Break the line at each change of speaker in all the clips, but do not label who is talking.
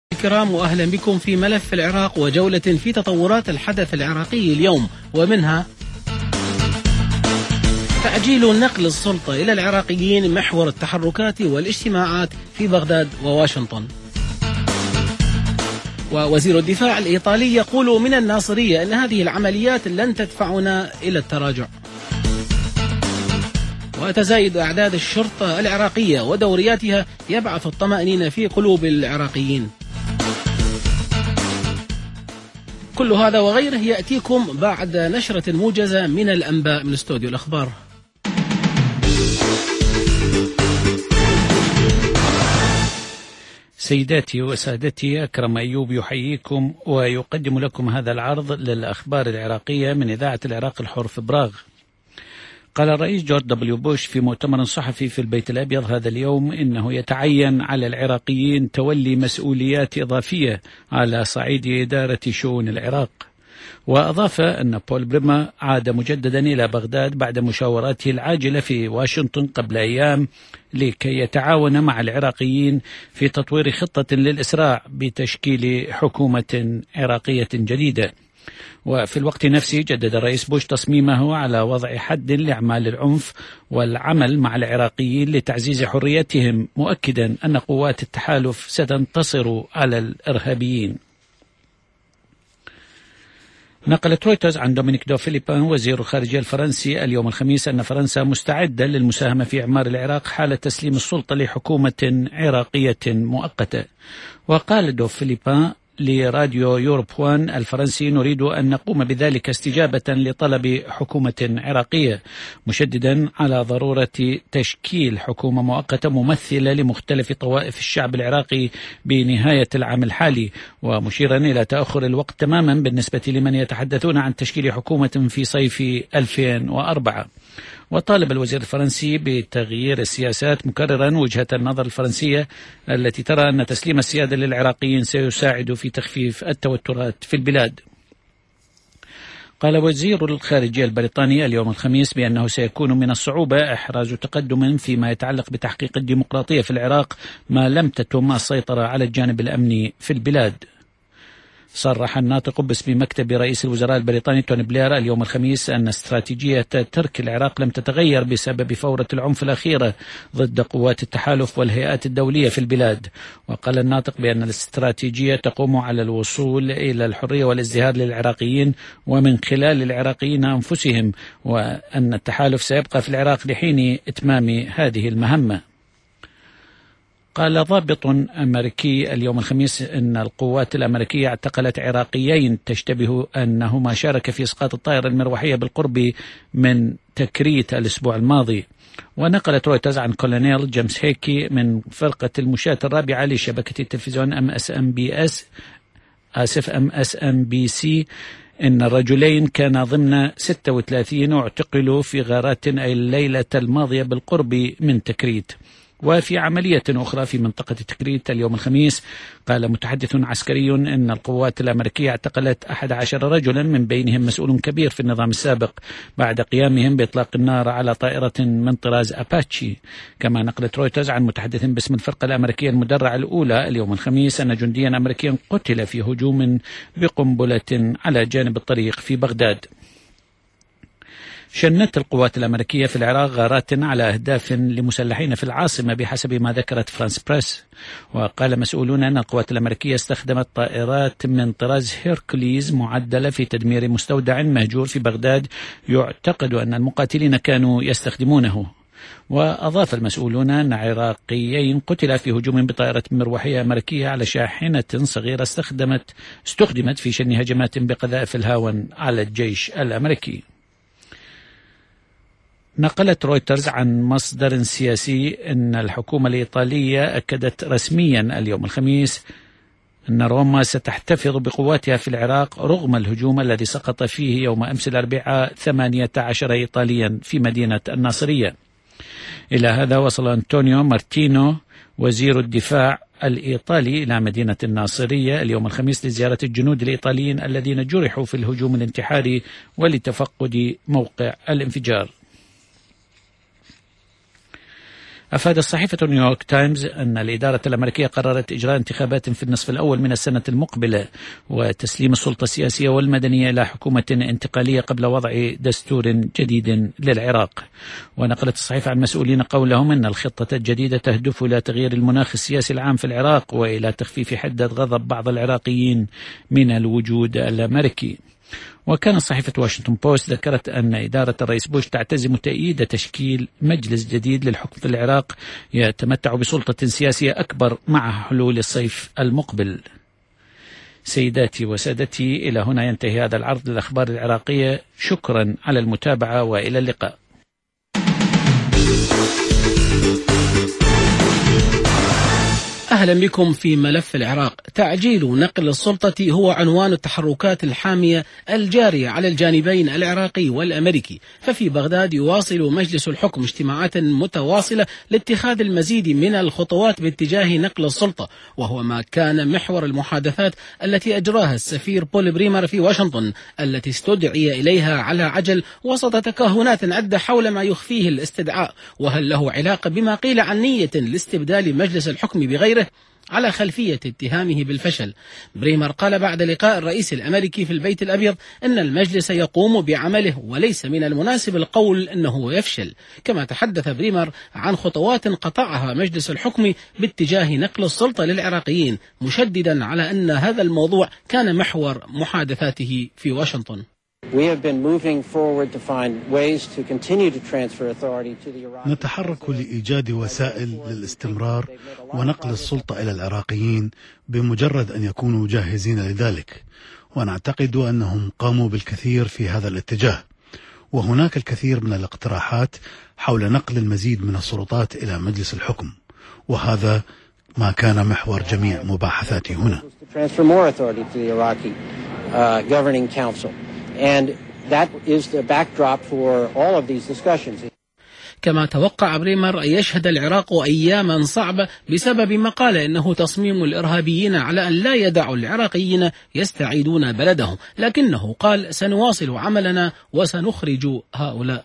الكرام، وأهلا بكم في ملف العراق وجولة في تطورات الحدث العراقي اليوم، ومنها تعجيل نقل السلطة إلى العراقيين محور التحركات والاجتماعات في بغداد وواشنطن. ووزير الدفاع الإيطالي يقول من الناصرية أن هذه العمليات لن تدفعنا إلى التراجع. وتزايد أعداد الشرطة العراقية ودورياتها يبعث الطمأنينة في قلوب العراقيين. كل هذا وغيره يأتيكم بعد نشرة موجزة من الأنباء من استوديو الأخبار.
سيداتي وسادتي، أكرم أيوب يحييكم ويقدم لكم هذا العرض للأخبار العراقية من إذاعة العراق الحر في براغ. قال الرئيس جورج دبليو بوش في مؤتمر صحفي في البيت الأبيض هذا اليوم إنه يتعين على العراقيين تولي مسؤوليات إضافية على صعيد إدارة شؤون العراق. وأضاف أن بول بريما عاد مجددا إلى بغداد بعد مشاوراته العاجلة في واشنطن قبل أيام لكي يتعاون مع العراقيين في تطوير خطة للإسراع بتشكيل حكومة عراقية جديدة. وفي الوقت نفسه جدد الرئيس بوش تصميمه على وضع حد لأعمال العنف والعمل مع العراقيين لتعزيز حريتهم، مؤكدا أن قوات التحالف ستنتصر على الإرهابيين. نقلت رويترز عن دومينيك دو فيليبان وزير الخارجية الفرنسي اليوم الخميس أن فرنسا مستعدة للمساهمة في إعمار العراق حال تسليم السلطة لحكومة عراقية مؤقتة. وقال دو فيليبان لراديو يوروب وان الفرنسي: نريد أن نقوم بذلك استجابة لطلب حكومة عراقية، مشددا على ضرورة تشكيل حكومة مؤقتة ممثلة لمختلف طوائف الشعب العراقي بنهاية العام الحالي، ومشيرا إلى تأخر الوقت تماما بالنسبة لمن يتحدثون عن تشكيل حكومة في صيف 2004. وطالب الوزير الفرنسي بتغيير السياسات، مكررا وجهة النظر الفرنسية التي ترى أن تسليم السيادة للعراقيين سيساعد في تخفيف التوترات في البلاد. قال وزير الخارجية البريطاني اليوم الخميس بأنه سيكون من الصعوبة إحراز تقدم فيما يتعلق بتحقيق الديمقراطية في العراق ما لم تتم السيطرة على الجانب الأمني في البلاد. صرح الناطق باسم مكتب رئيس الوزراء البريطاني توني بلير اليوم الخميس أن استراتيجية ترك العراق لم تتغير بسبب فورة العنف الأخيرة ضد قوات التحالف والهيئات الدولية في البلاد. وقال الناطق بأن الاستراتيجية تقوم على الوصول إلى الحرية والازدهار للعراقيين ومن خلال العراقيين أنفسهم، وأن التحالف سيبقى في العراق لحين إتمام هذه المهمة. قال ضابط أمريكي اليوم الخميس أن القوات الأمريكية اعتقلت عراقيين تشتبه أنهما شارك في إسقاط الطائرة المروحية بالقرب من تكريت الأسبوع الماضي. ونقلت رويترز عن كولونيل جيمس هيكي من فرقة المشاة الرابعة لشبكة التلفزيون MSNBC إن الرجلين كانا ضمن 36 اعتقلوا في غارات الليلة الماضية بالقرب من تكريت. وفي عملية أخرى في منطقة تكريت اليوم الخميس قال متحدث عسكري أن القوات الأمريكية اعتقلت 11 رجلا من بينهم مسؤول كبير في النظام السابق بعد قيامهم بإطلاق النار على طائرة من طراز أباتشي. كما نقلت رويترز عن متحدث باسم الفرقة الأمريكية المدرعة الأولى اليوم الخميس أن جنديا أمريكيا قتل في هجوم بقنبلة على جانب الطريق في بغداد. شنت القوات الأمريكية في العراق غارات على أهداف لمسلحين في العاصمة بحسب ما ذكرت فرانس بريس. وقال مسؤولون أن القوات الأمريكية استخدمت طائرات من طراز هيركوليز معدلة في تدمير مستودع مهجور في بغداد يعتقد أن المقاتلين كانوا يستخدمونه. وأضاف المسؤولون أن عراقيين قتل في هجوم بطائرة مروحية أمريكية على شاحنة صغيرة استخدمت في شن هجمات بقذائف الهاون على الجيش الأمريكي. نقلت رويترز عن مصدر سياسي أن الحكومة الإيطالية أكدت رسميا اليوم الخميس أن روما ستحتفظ بقواتها في العراق رغم الهجوم الذي سقط فيه يوم أمس الأربعاء 18 إيطاليا في مدينة الناصرية. إلى هذا وصل أنطونيو مارتينو وزير الدفاع الإيطالي إلى مدينة الناصرية اليوم الخميس لزيارة الجنود الإيطاليين الذين جرحوا في الهجوم الانتحاري ولتفقد موقع الانفجار. أفادت صحيفة نيويورك تايمز أن الإدارة الأمريكية قررت إجراء انتخابات في النصف الأول من السنة المقبلة وتسليم السلطة السياسية والمدنية إلى حكومة انتقالية قبل وضع دستور جديد للعراق. ونقلت الصحيفة عن مسؤولين قولهم أن الخطة الجديدة تهدف إلى تغيير المناخ السياسي العام في العراق وإلى تخفيف حدة غضب بعض العراقيين من الوجود الأمريكي. وكانت صحيفة واشنطن بوست ذكرت أن إدارة الرئيس بوش تعتزم تأييد تشكيل مجلس جديد للحكم في العراق يتمتع بسلطة سياسية أكبر مع حلول الصيف المقبل. سيداتي وسادتي، إلى هنا ينتهي هذا العرض للأخبار العراقية. شكرا على المتابعة وإلى اللقاء.
أهلا بكم في ملف العراق. تعجيل نقل السلطة هو عنوان التحركات الحامية الجارية على الجانبين العراقي والأمريكي. ففي بغداد يواصل مجلس الحكم اجتماعات متواصلة لاتخاذ المزيد من الخطوات باتجاه نقل السلطة، وهو ما كان محور المحادثات التي أجراها السفير بول بريمر في واشنطن، التي استدعي إليها على عجل وسط تكهنات عدة حول ما يخفيه الاستدعاء، وهل له علاقة بما قيل عن نية لاستبدال مجلس الحكم بغيره على خلفية اتهامه بالفشل. بريمر قال بعد لقاء الرئيس الأمريكي في البيت الأبيض أن المجلس يقوم بعمله وليس من المناسب القول أنه يفشل. كما تحدث بريمر عن خطوات قطعها مجلس الحكم باتجاه نقل السلطة للعراقيين، مشددا على أن هذا الموضوع كان محور محادثاته في واشنطن.
نتحرك لإيجاد وسائل للاستمرار ونقل السلطة إلى العراقيين بمجرد أن يكونوا جاهزين لذلك، ونعتقد أنهم قاموا بالكثير في هذا الاتجاه، وهناك الكثير من الاقتراحات حول نقل المزيد من السلطات إلى مجلس الحكم، وهذا ما كان محور جميع مباحثاتي هنا.
And that is the backdrop for all of these discussions. كما توقع بريمر أن يشهد العراق أياما صعبة بسبب ما قال إنه تصميم الإرهابيين على أن لا يدعوا العراقيين يستعيدون بلدهم، لكنه قال سنواصل عملنا وسنخرج هؤلاء.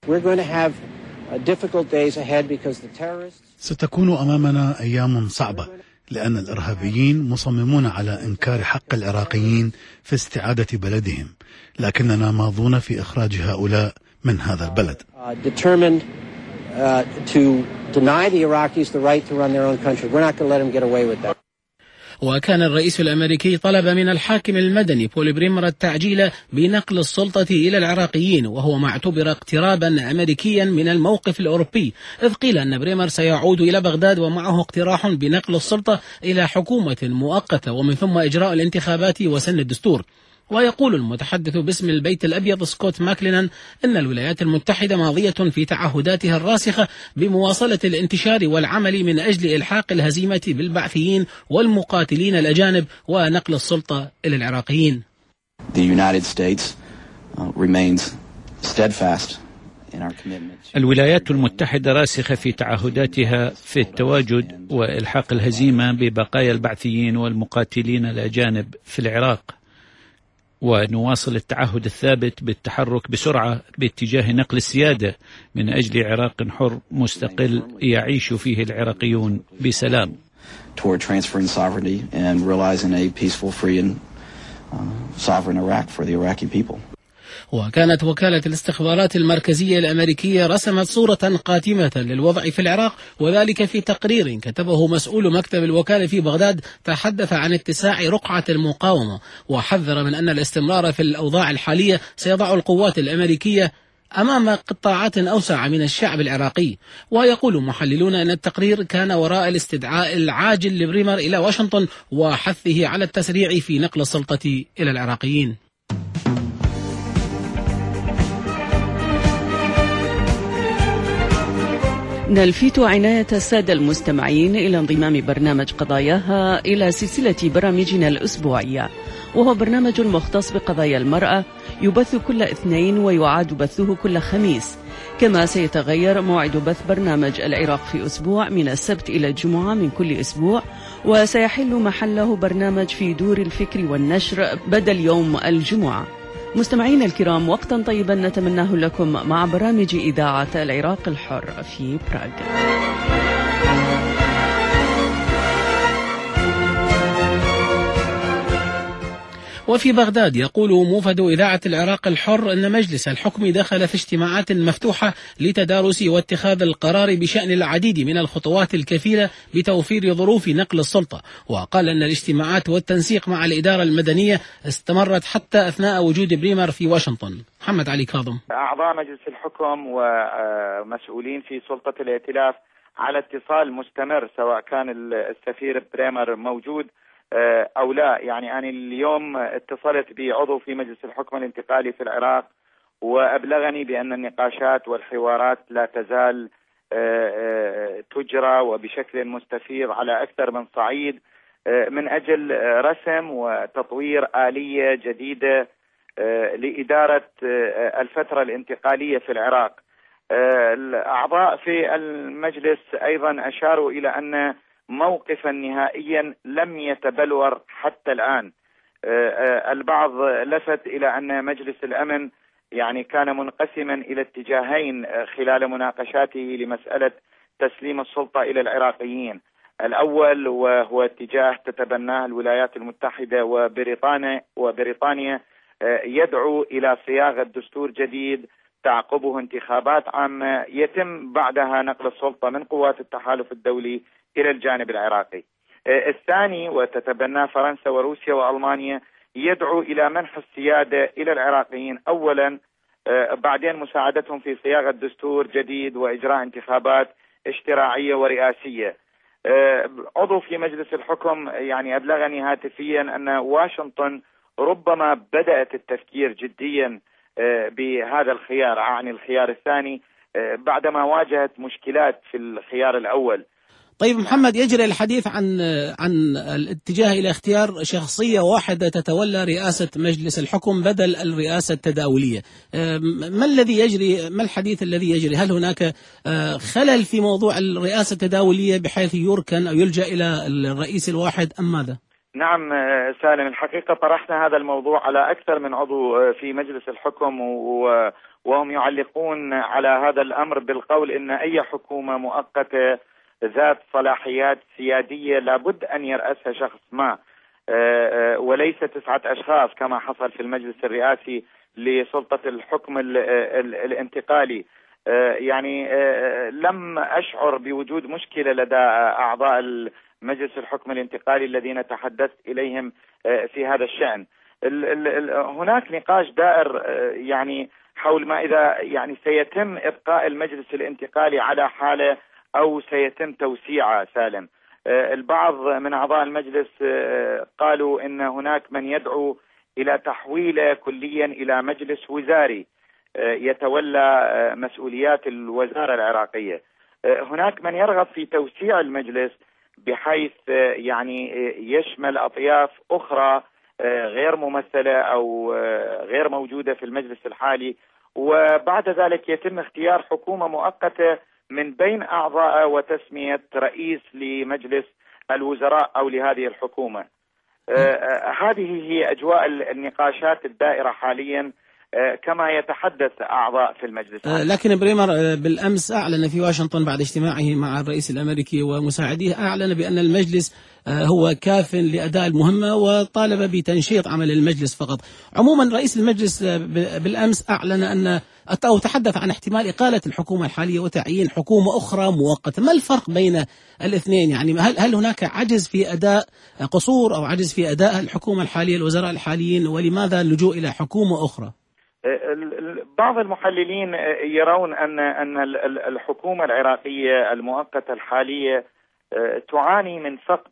ستكون أمامنا أيام صعبة لأن الإرهابيين مصممون على إنكار حق العراقيين في استعادة بلدهم، لكننا ماضون في إخراج هؤلاء من هذا البلد.
وكان الرئيس الأمريكي طلب من الحاكم المدني بول بريمر التعجيل بنقل السلطة إلى العراقيين، وهو ما اعتبر اقترابا أمريكيا من الموقف الأوروبي، إذ قيل أن بريمر سيعود إلى بغداد ومعه اقتراح بنقل السلطة إلى حكومة مؤقتة ومن ثم إجراء الانتخابات وسن الدستور. ويقول المتحدث باسم البيت الأبيض سكوت ماكلينان أن الولايات المتحدة ماضية في تعهداتها الراسخة بمواصلة الانتشار والعمل من أجل إلحاق الهزيمة بالبعثيين والمقاتلين الأجانب ونقل السلطة إلى العراقيين.
الولايات المتحدة راسخة في تعهداتها في التواجد وإلحاق الهزيمة ببقايا البعثيين والمقاتلين الأجانب في العراق، ونواصل التعهد الثابت بالتحرك بسرعة باتجاه نقل السيادة من أجل عراق حر مستقل يعيش فيه العراقيون بسلام.
وكانت وكالة الاستخبارات المركزية الأمريكية رسمت صورة قاتمة للوضع في العراق، وذلك في تقرير كتبه مسؤول مكتب الوكالة في بغداد تحدث عن اتساع رقعة المقاومة، وحذر من أن الاستمرار في الأوضاع الحالية سيضع القوات الأمريكية أمام قطاعات أوسع من الشعب العراقي. ويقول محللون أن التقرير كان وراء الاستدعاء العاجل لبريمر إلى واشنطن وحثه على التسريع في نقل السلطة إلى العراقيين.
نلفت عناية السادة المستمعين إلى انضمام برنامج قضاياها إلى سلسلة برامجنا الأسبوعية، وهو برنامج مختص بقضايا المرأة يبث كل اثنين ويعاد بثه كل خميس. كما سيتغير موعد بث برنامج العراق في أسبوع من السبت إلى الجمعة من كل أسبوع، وسيحل محله برنامج في دور الفكر والنشر بدل يوم الجمعة. مستمعين الكرام، وقتا طيبا نتمناه لكم مع برامج إذاعة العراق الحر في براغ.
وفي بغداد يقول موفد إذاعة العراق الحر أن مجلس الحكم دخل في اجتماعات مفتوحة لتدارس واتخاذ القرار بشأن العديد من الخطوات الكفيلة بتوفير ظروف نقل السلطة. وقال أن الاجتماعات والتنسيق مع الإدارة المدنية استمرت حتى أثناء وجود بريمر في واشنطن. محمد علي كاظم.
أعضاء مجلس الحكم ومسؤولين في سلطة الائتلاف على اتصال مستمر، سواء كان السفير بريمر موجود أو لا. يعني أنا اليوم اتصلت بعضو في مجلس الحكم الانتقالي في العراق وأبلغني بأن النقاشات والحوارات لا تزال تجرى وبشكل مستفيض على أكثر من صعيد من أجل رسم وتطوير آلية جديدة لإدارة الفترة الانتقالية في العراق. الأعضاء في المجلس أيضا أشاروا إلى أن موقفا نهائيا لم يتبلور حتى الآن. البعض لفت إلى أن مجلس الأمن يعني كان منقسما إلى اتجاهين خلال مناقشاته لمسألة تسليم السلطة إلى العراقيين. الأول وهو اتجاه تتبناه الولايات المتحدة وبريطانيا يدعو إلى صياغة دستور جديد تعقبه انتخابات عامة يتم بعدها نقل السلطة من قوات التحالف الدولي إلى الجانب العراقي. الثاني وتتبناه فرنسا وروسيا وألمانيا يدعو إلى منح السيادة إلى العراقيين أولا، بعدين مساعدتهم في صياغة دستور جديد وإجراء انتخابات اشتراعية ورئاسية. عضو في مجلس الحكم يعني أبلغني هاتفيا أن واشنطن ربما بدأت التفكير جديا بهذا الخيار، عن الخيار الثاني، بعدما واجهت مشكلات في الخيار الأول.
طيب محمد، يجري الحديث عن الاتجاه إلى اختيار شخصية واحدة تتولى رئاسة مجلس الحكم بدل الرئاسة التداولية. ما الذي يجري؟ ما الحديث الذي يجري؟ هل هناك خلل في موضوع الرئاسة التداولية بحيث يركن أو يلجأ إلى الرئيس الواحد أم ماذا؟
نعم سالم، الحقيقة طرحنا هذا الموضوع على أكثر من عضو في مجلس الحكم وهم يعلقون على هذا الأمر بالقول إن أي حكومة مؤقتة ذات صلاحيات سيادية لابد أن يرأسها شخص ما وليس 9 أشخاص كما حصل في المجلس الرئاسي لسلطة الحكم الانتقالي. يعني لم أشعر بوجود مشكلة لدى أعضاء مجلس الحكم الانتقالي الذين تحدثت إليهم في هذا الشأن. هناك نقاش دائر يعني حول ما إذا يعني سيتم إبقاء المجلس الانتقالي على حاله أو سيتم توسيعه. سالم، البعض من أعضاء المجلس قالوا إن هناك من يدعو إلى تحويله كليا إلى مجلس وزاري يتولى مسؤوليات الوزارة العراقية. هناك من يرغب في توسيع المجلس بحيث يعني يشمل أطياف أخرى غير ممثلة أو غير موجودة في المجلس الحالي، وبعد ذلك يتم اختيار حكومة مؤقتة من بين أعضائه وتسمية رئيس لمجلس الوزراء أو لهذه الحكومة. هذه هي أجواء النقاشات الدائرة حاليا كما يتحدث أعضاء في المجلس.
لكن بريمر بالأمس أعلن في واشنطن بعد اجتماعه مع الرئيس الأمريكي ومساعديه، أعلن بأن المجلس هو كاف لأداء المهمة وطالب بتنشيط عمل المجلس فقط. عموما رئيس المجلس بالأمس أعلن أن أو تحدث عن احتمال إقالة الحكومة الحالية وتعيين حكومة أخرى مؤقتة. ما الفرق بين الاثنين؟ يعني هل هناك عجز في أداء قصور أو عجز في أداء الحكومة الحالية الوزراء الحاليين، ولماذا اللجوء إلى حكومة أخرى؟
بعض المحللين يرون أن الحكومة العراقية المؤقتة الحالية تعاني من فقد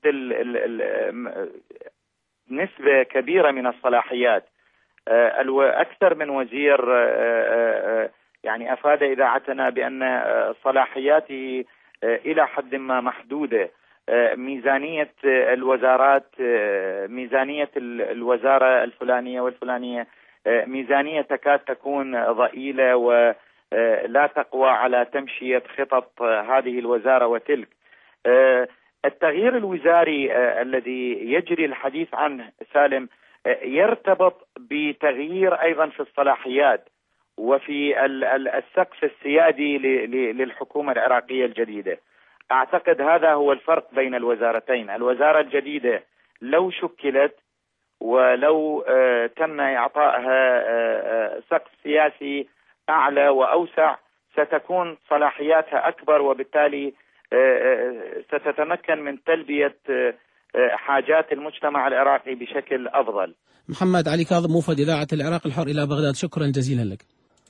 نسبة كبيرة من الصلاحيات. أكثر من وزير يعني أفاد إذاعتنا بأن صلاحياته إلى حد ما محدودة. ميزانية الوزارات، ميزانية الوزارة الفلانية والفلانية ميزانية تكاد تكون ضئيلة ولا تقوى على تمشية خطط هذه الوزارة وتلك. التغيير الوزاري الذي يجري الحديث عنه سالم يرتبط بتغيير أيضا في الصلاحيات وفي السقف السيادي للحكومة العراقية الجديدة. أعتقد هذا هو الفرق بين الوزارتين. الوزارة الجديدة لو شكلت ولو تم إعطائها سقف سياسي أعلى وأوسع ستكون صلاحياتها أكبر، وبالتالي ستتمكن من تلبية حاجات المجتمع العراقي بشكل أفضل.
محمد علي كاظم، موفد إذاعة العراق الحر إلى بغداد، شكرا جزيلا لك.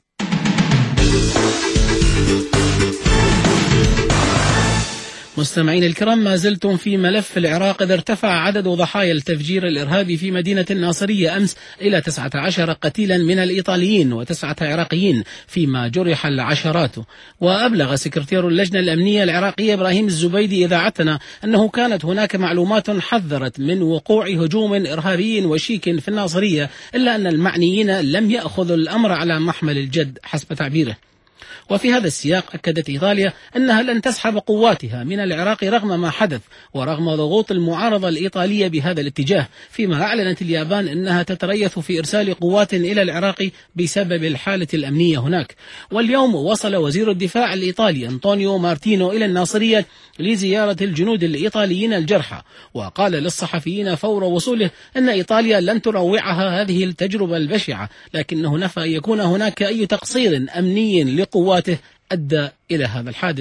مستمعين الكرام، ما زلتم في ملف العراق، إذ ارتفع عدد ضحايا التفجير الإرهابي في مدينة الناصرية أمس إلى 19 قتيلا من الإيطاليين و9 عراقيين، فيما جرح العشرات. وأبلغ سكرتير اللجنة الأمنية العراقية إبراهيم الزبيدي إذاعتنا أنه كانت هناك معلومات حذرت من وقوع هجوم إرهابي وشيك في الناصرية، إلا أن المعنيين لم يأخذوا الأمر على محمل الجد حسب تعبيره. وفي هذا السياق أكدت إيطاليا أنها لن تسحب قواتها من العراق رغم ما حدث ورغم ضغوط المعارضة الإيطالية بهذا الاتجاه، فيما أعلنت اليابان أنها تتريث في إرسال قوات إلى العراق بسبب الحالة الأمنية هناك. واليوم وصل وزير الدفاع الإيطالي أنطونيو مارتينو إلى الناصرية لزيارة الجنود الإيطاليين الجرحى، وقال للصحفيين فور وصوله أن إيطاليا لن تروعها هذه التجربة البشعة، لكنه نفى أن يكون هناك أي تقصير أمني لقواته أدى إلى هذا الحادث.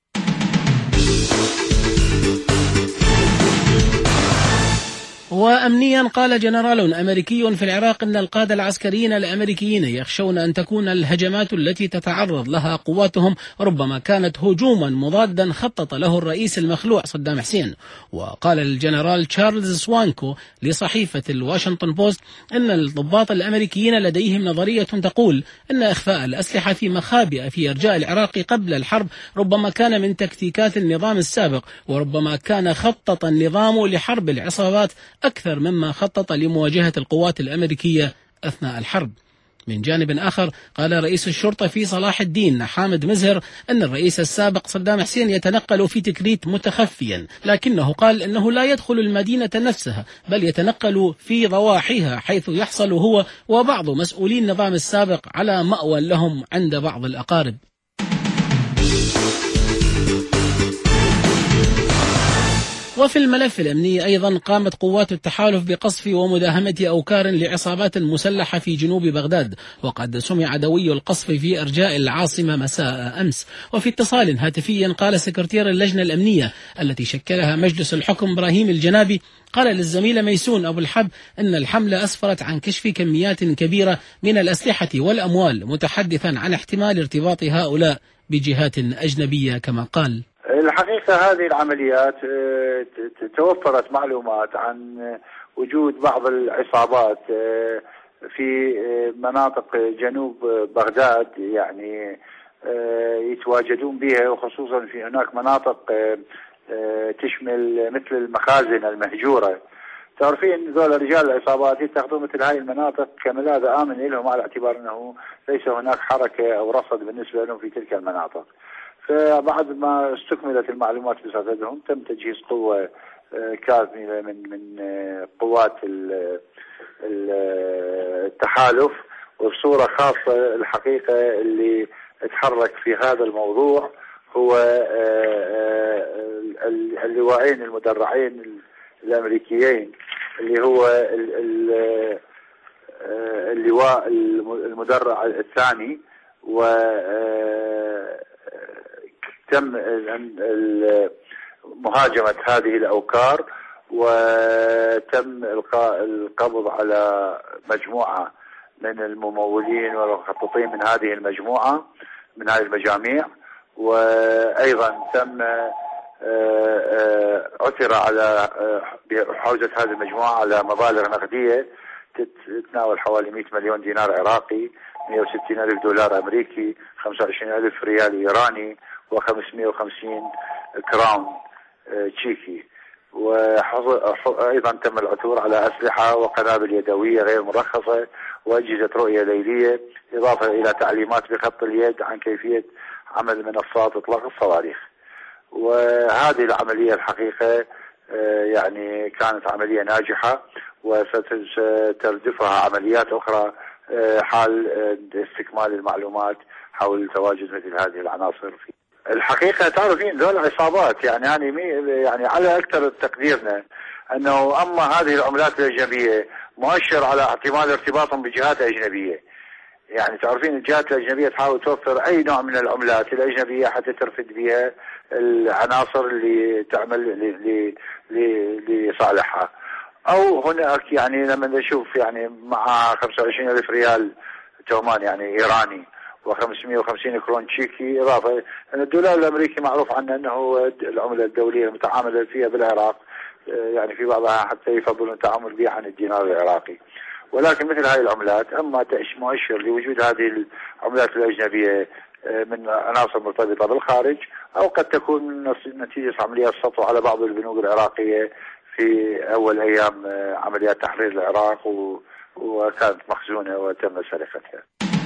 وأمنيا، قال جنرال أمريكي في العراق أن القادة العسكريين الأمريكيين يخشون أن تكون الهجمات التي تتعرض لها قواتهم ربما كانت هجوما مضادا خطط له الرئيس المخلوع صدام حسين. وقال الجنرال تشارلز سوانكو لصحيفة الواشنطن بوست أن الضباط الأمريكيين لديهم نظرية تقول أن إخفاء الأسلحة في مخابئ في أرجاء العراق قبل الحرب ربما كان من تكتيكات النظام السابق، وربما كان خطط النظام لحرب العصابات أكثر مما خطط لمواجهة القوات الأمريكية أثناء الحرب. من جانب آخر، قال رئيس الشرطة في صلاح الدين حامد مزهر أن الرئيس السابق صدام حسين يتنقل في تكريت متخفيا، لكنه قال أنه لا يدخل المدينة نفسها بل يتنقل في ضواحيها، حيث يحصل هو وبعض مسؤولي النظام السابق على مأوى لهم عند بعض الأقارب. وفي الملف الأمني أيضا، قامت قوات التحالف بقصف ومداهمة أوكار لعصابات مسلحة في جنوب بغداد، وقد سمع دوي القصف في أرجاء العاصمة مساء أمس. وفي اتصال هاتفي قال سكرتير اللجنة الأمنية التي شكلها مجلس الحكم إبراهيم الجنابي، قال للزميل ميسون أبو الحب أن الحملة أسفرت عن كشف كميات كبيرة من الأسلحة والأموال، متحدثا عن احتمال ارتباط هؤلاء بجهات أجنبية كما قال.
الحقيقة هذه العمليات توفرت معلومات عن وجود بعض العصابات في مناطق جنوب بغداد، يعني يتواجدون بها، وخصوصا في هناك مناطق تشمل مثل المخازن المهجورة. تعرفين ذول رجال العصابات يتخذون مثل هاي المناطق كملاذ آمن لهم، على اعتبار أنه ليس هناك حركة أو رصد بالنسبة لهم في تلك المناطق. فبعد ما استكملت المعلومات بصددهم تم تجهيز قوة كاملة من قوات التحالف، وبصورة خاصة الحقيقة اللي تحرك في هذا الموضوع هو اللواءين المدرعين الأمريكيين، اللي هو اللواء المدرع الثاني، تم مهاجمة هذه الأوكار، وتم إلقاء القبض على مجموعة من الممولين والمخططين من هذه المجموعة من هذه المجاميع. وأيضا تم عثر على بحوزة هذه المجموعة على مبالغ نقدية تتناول حوالي 100 مليون دينار عراقي، 160 ألف دولار أمريكي، 25 ألف ريال إيراني، و550 كراون تشيكي. وأيضا تم العثور على أسلحة وقنابل يدوية غير مرخصة وأجهزة رؤية ليلية، إضافة إلى تعليمات بخط اليد عن كيفية عمل منصات إطلاق الصواريخ. وهذه العملية الحقيقة يعني كانت عملية ناجحة، وستردفها عمليات أخرى حال استكمال المعلومات حول تواجد مثل هذه العناصر في الحقيقة. تعرفين ذول عصابات يعني على أكثر تقديرنا أنه أما هذه العملات الأجنبية مؤشر على احتمال ارتباطهم بجهات أجنبية. يعني تعرفين الجهات الأجنبية تحاول توفر أي نوع من العملات الأجنبية حتى ترفد بها العناصر اللي تعمل لصالحها. أو هناك يعني لما نشوف يعني مع 25,000 ريال تومان يعني إيراني و550 كرون تشيكي إضافة. الدولار الأمريكي معروف عنه أنه العملة الدولية المتعاملة فيها بالعراق، يعني في بعضها حتى يفضلون التعامل بها عن الدينار العراقي. ولكن مثل هذه العملات أما مؤشر لوجود هذه العملات الأجنبية من عناصر مرتبطة بالخارج، أو قد تكون نتيجة عمليات سطو على بعض البنوك العراقية في أول أيام عمليات تحرير العراق وكانت مخزونة وتم سرقتها.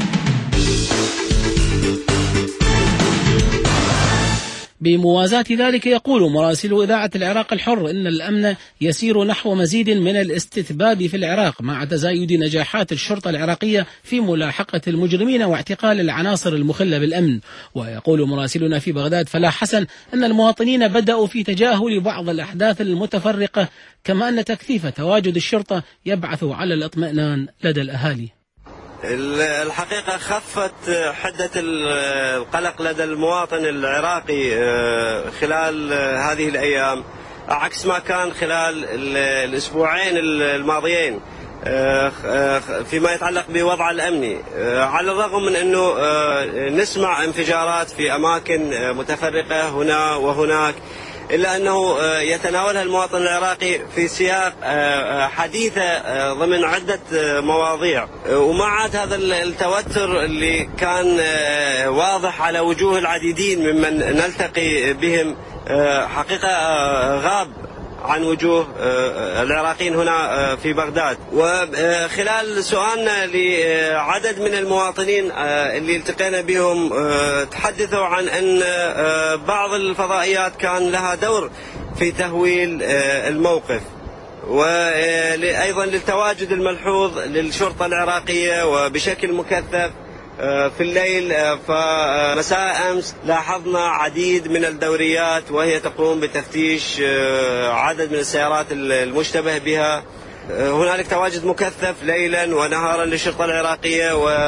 بموازاة ذلك يقول مراسل إذاعة العراق الحر إن الأمن يسير نحو مزيد من الاستتباب في العراق مع تزايد نجاحات الشرطة العراقية في ملاحقة المجرمين واعتقال العناصر المخلة بالأمن. ويقول مراسلنا في بغداد فلاح حسن أن المواطنين بدأوا في تجاهل بعض الأحداث المتفرقة، كما أن تكثيف تواجد الشرطة يبعث على الاطمئنان لدى الأهالي.
الحقيقة خفت حدة القلق لدى المواطن العراقي خلال هذه الأيام عكس ما كان خلال الأسبوعين الماضيين فيما يتعلق بوضع الأمني، على الرغم من أنه نسمع انفجارات في أماكن متفرقة هنا وهناك، إلا أنه يتناولها المواطن العراقي في سياق حديثة ضمن عدة مواضيع. وما عاد هذا التوتر اللي كان واضح على وجوه العديدين ممن نلتقي بهم حقيقة غاب عن وجوه العراقيين هنا في بغداد. وخلال سؤالنا لعدد من المواطنين اللي التقينا بهم تحدثوا عن أن بعض الفضائيات كان لها دور في تهويل الموقف، وأيضا للتواجد الملحوظ للشرطة العراقية وبشكل مكثف في الليل. فمساء أمس لاحظنا عديد من الدوريات وهي تقوم بتفتيش عدد من السيارات المشتبه بها. هنالك تواجد مكثف ليلا ونهارا للشرطة العراقية،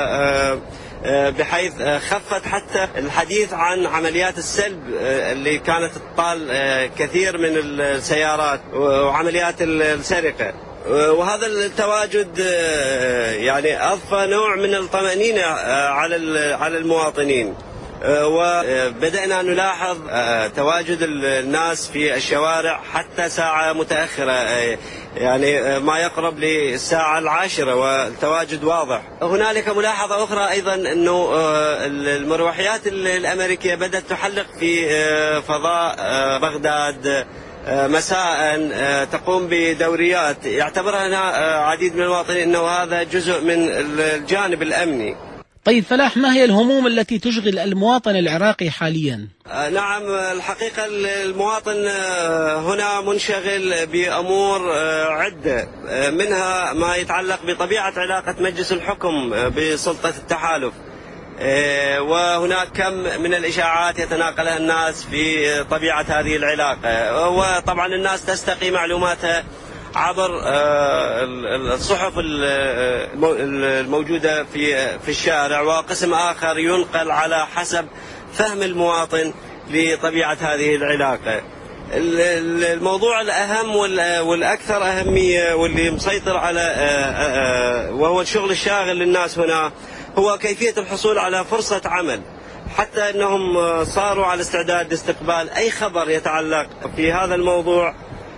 بحيث خفت حتى الحديث عن عمليات السلب اللي كانت تطال كثير من السيارات وعمليات السرقة. وهذا التواجد يعني أضفى نوع من الطمأنينة على المواطنين، وبدأنا نلاحظ تواجد الناس في الشوارع حتى ساعة متأخرة، يعني ما يقرب للساعة 10 والتواجد واضح. هنالك ملاحظة أخرى أيضا أنه المروحيات الأمريكية بدأت تحلق في فضاء بغداد مساء، تقوم بدوريات يعتبرها عديد من المواطنين أنه هذا جزء من الجانب الأمني.
طيب فلاح، ما هي الهموم التي تشغل المواطن العراقي حاليا؟
نعم، الحقيقة المواطن هنا منشغل بأمور عدة، منها ما يتعلق بطبيعة علاقة مجلس الحكم بسلطة التحالف، وهناك كم من الإشاعات يتناقلها الناس في طبيعة هذه العلاقة. وطبعا الناس تستقي معلوماتها عبر الصحف الموجودة في الشارع، وقسم آخر ينقل على حسب فهم المواطن لطبيعة هذه العلاقة. الموضوع الأهم والأكثر أهمية واللي مسيطر على وهو الشغل الشاغل للناس هنا هو كيفية الحصول على فرصة عمل، حتى أنهم صاروا على استعداد لاستقبال أي خبر يتعلق في هذا الموضوع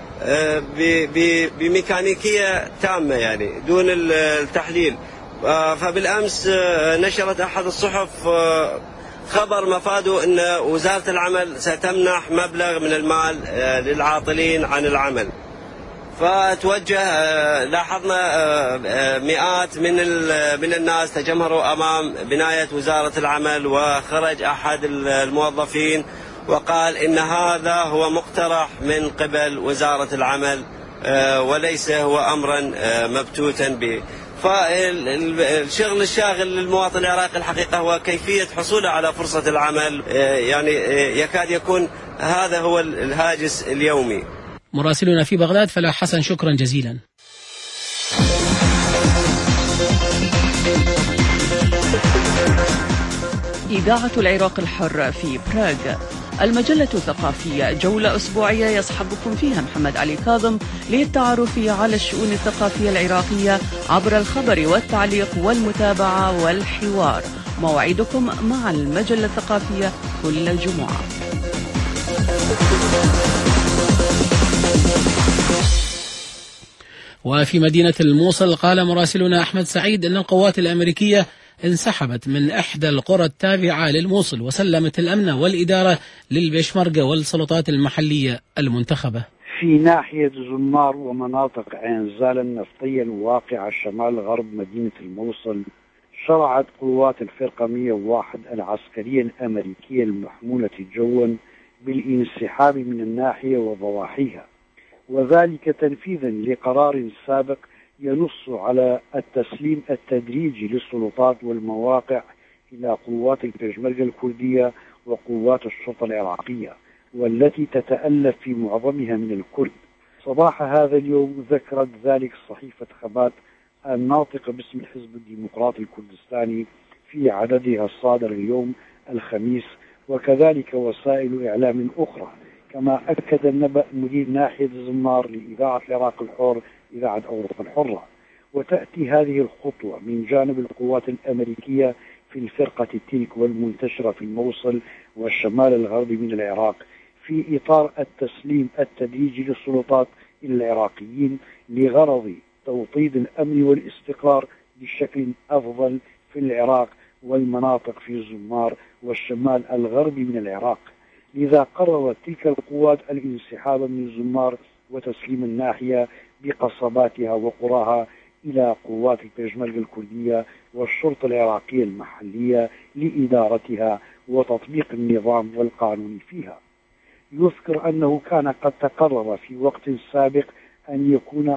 بميكانيكية تامة، يعني دون التحليل. فبالأمس نشرت أحد الصحف خبر مفاده أن وزارة العمل ستمنح مبلغ من المال للعاطلين عن العمل. فتوجه، لاحظنا مئات من الناس تجمهروا أمام بناية وزارة العمل، وخرج أحد الموظفين وقال إن هذا هو مقترح من قبل وزارة العمل وليس هو أمرا مبتوتا به. فالشغل الشاغل للمواطن العراقي الحقيقة هو كيفية حصوله على فرصة العمل، يعني يكاد يكون هذا هو الهاجس اليومي.
مراسلنا في بغداد فلاح حسن، شكرا جزيلا.
إذاعة العراق الحر في براغ، المجلة الثقافية، جولة أسبوعية يصحبكم فيها محمد علي كاظم للتعرف على الشؤون الثقافية العراقية عبر الخبر والتعليق والمتابعة والحوار. موعدكم مع المجلة الثقافية كل جمعة.
وفي مدينة الموصل قال مراسلنا أحمد سعيد أن القوات الأمريكية انسحبت من إحدى القرى التابعة للموصل وسلمت الأمن والإدارة للبيشمركة والسلطات المحلية المنتخبة.
في ناحية زمار ومناطق عين زالة النفطية الواقعة شمال غرب مدينة الموصل، شرعت قوات الفرقة 101 العسكرية الأمريكية المحمولة جوا بالانسحاب من الناحية وضواحيها، وذلك تنفيذا لقرار سابق ينص على التسليم التدريجي للسلطات والمواقع إلى قوات البيشمركة الكردية وقوات الشرطة العراقية، والتي تتألف في معظمها من الكرد. صباح هذا اليوم ذكرت ذلك صحيفة خبات الناطقة باسم الحزب الديمقراطي الكردستاني في عددها الصادر اليوم الخميس، وكذلك وسائل إعلام أخرى. كما أكد النبأ مدير ناحية زمار لإذاعة العراق الحر إذاعة أوروبا الحرة. وتأتي هذه الخطوة من جانب القوات الأمريكية في الفرقة تلك والمنتشرة في الموصل والشمال الغربي من العراق في إطار التسليم التدريجي للسلطات العراقيين لغرض توطيد الأمن والاستقرار بشكل أفضل في العراق والمناطق في زمار والشمال الغربي من العراق. لذا قررت تلك القوات الانسحاب من زمار وتسليم الناحية بقصباتها وقراها إلى قوات البيشمركة الكردية والشرطة العراقية المحلية لإدارتها وتطبيق النظام والقانون فيها. يذكر أنه كان قد تقرر في وقت سابق أن يكون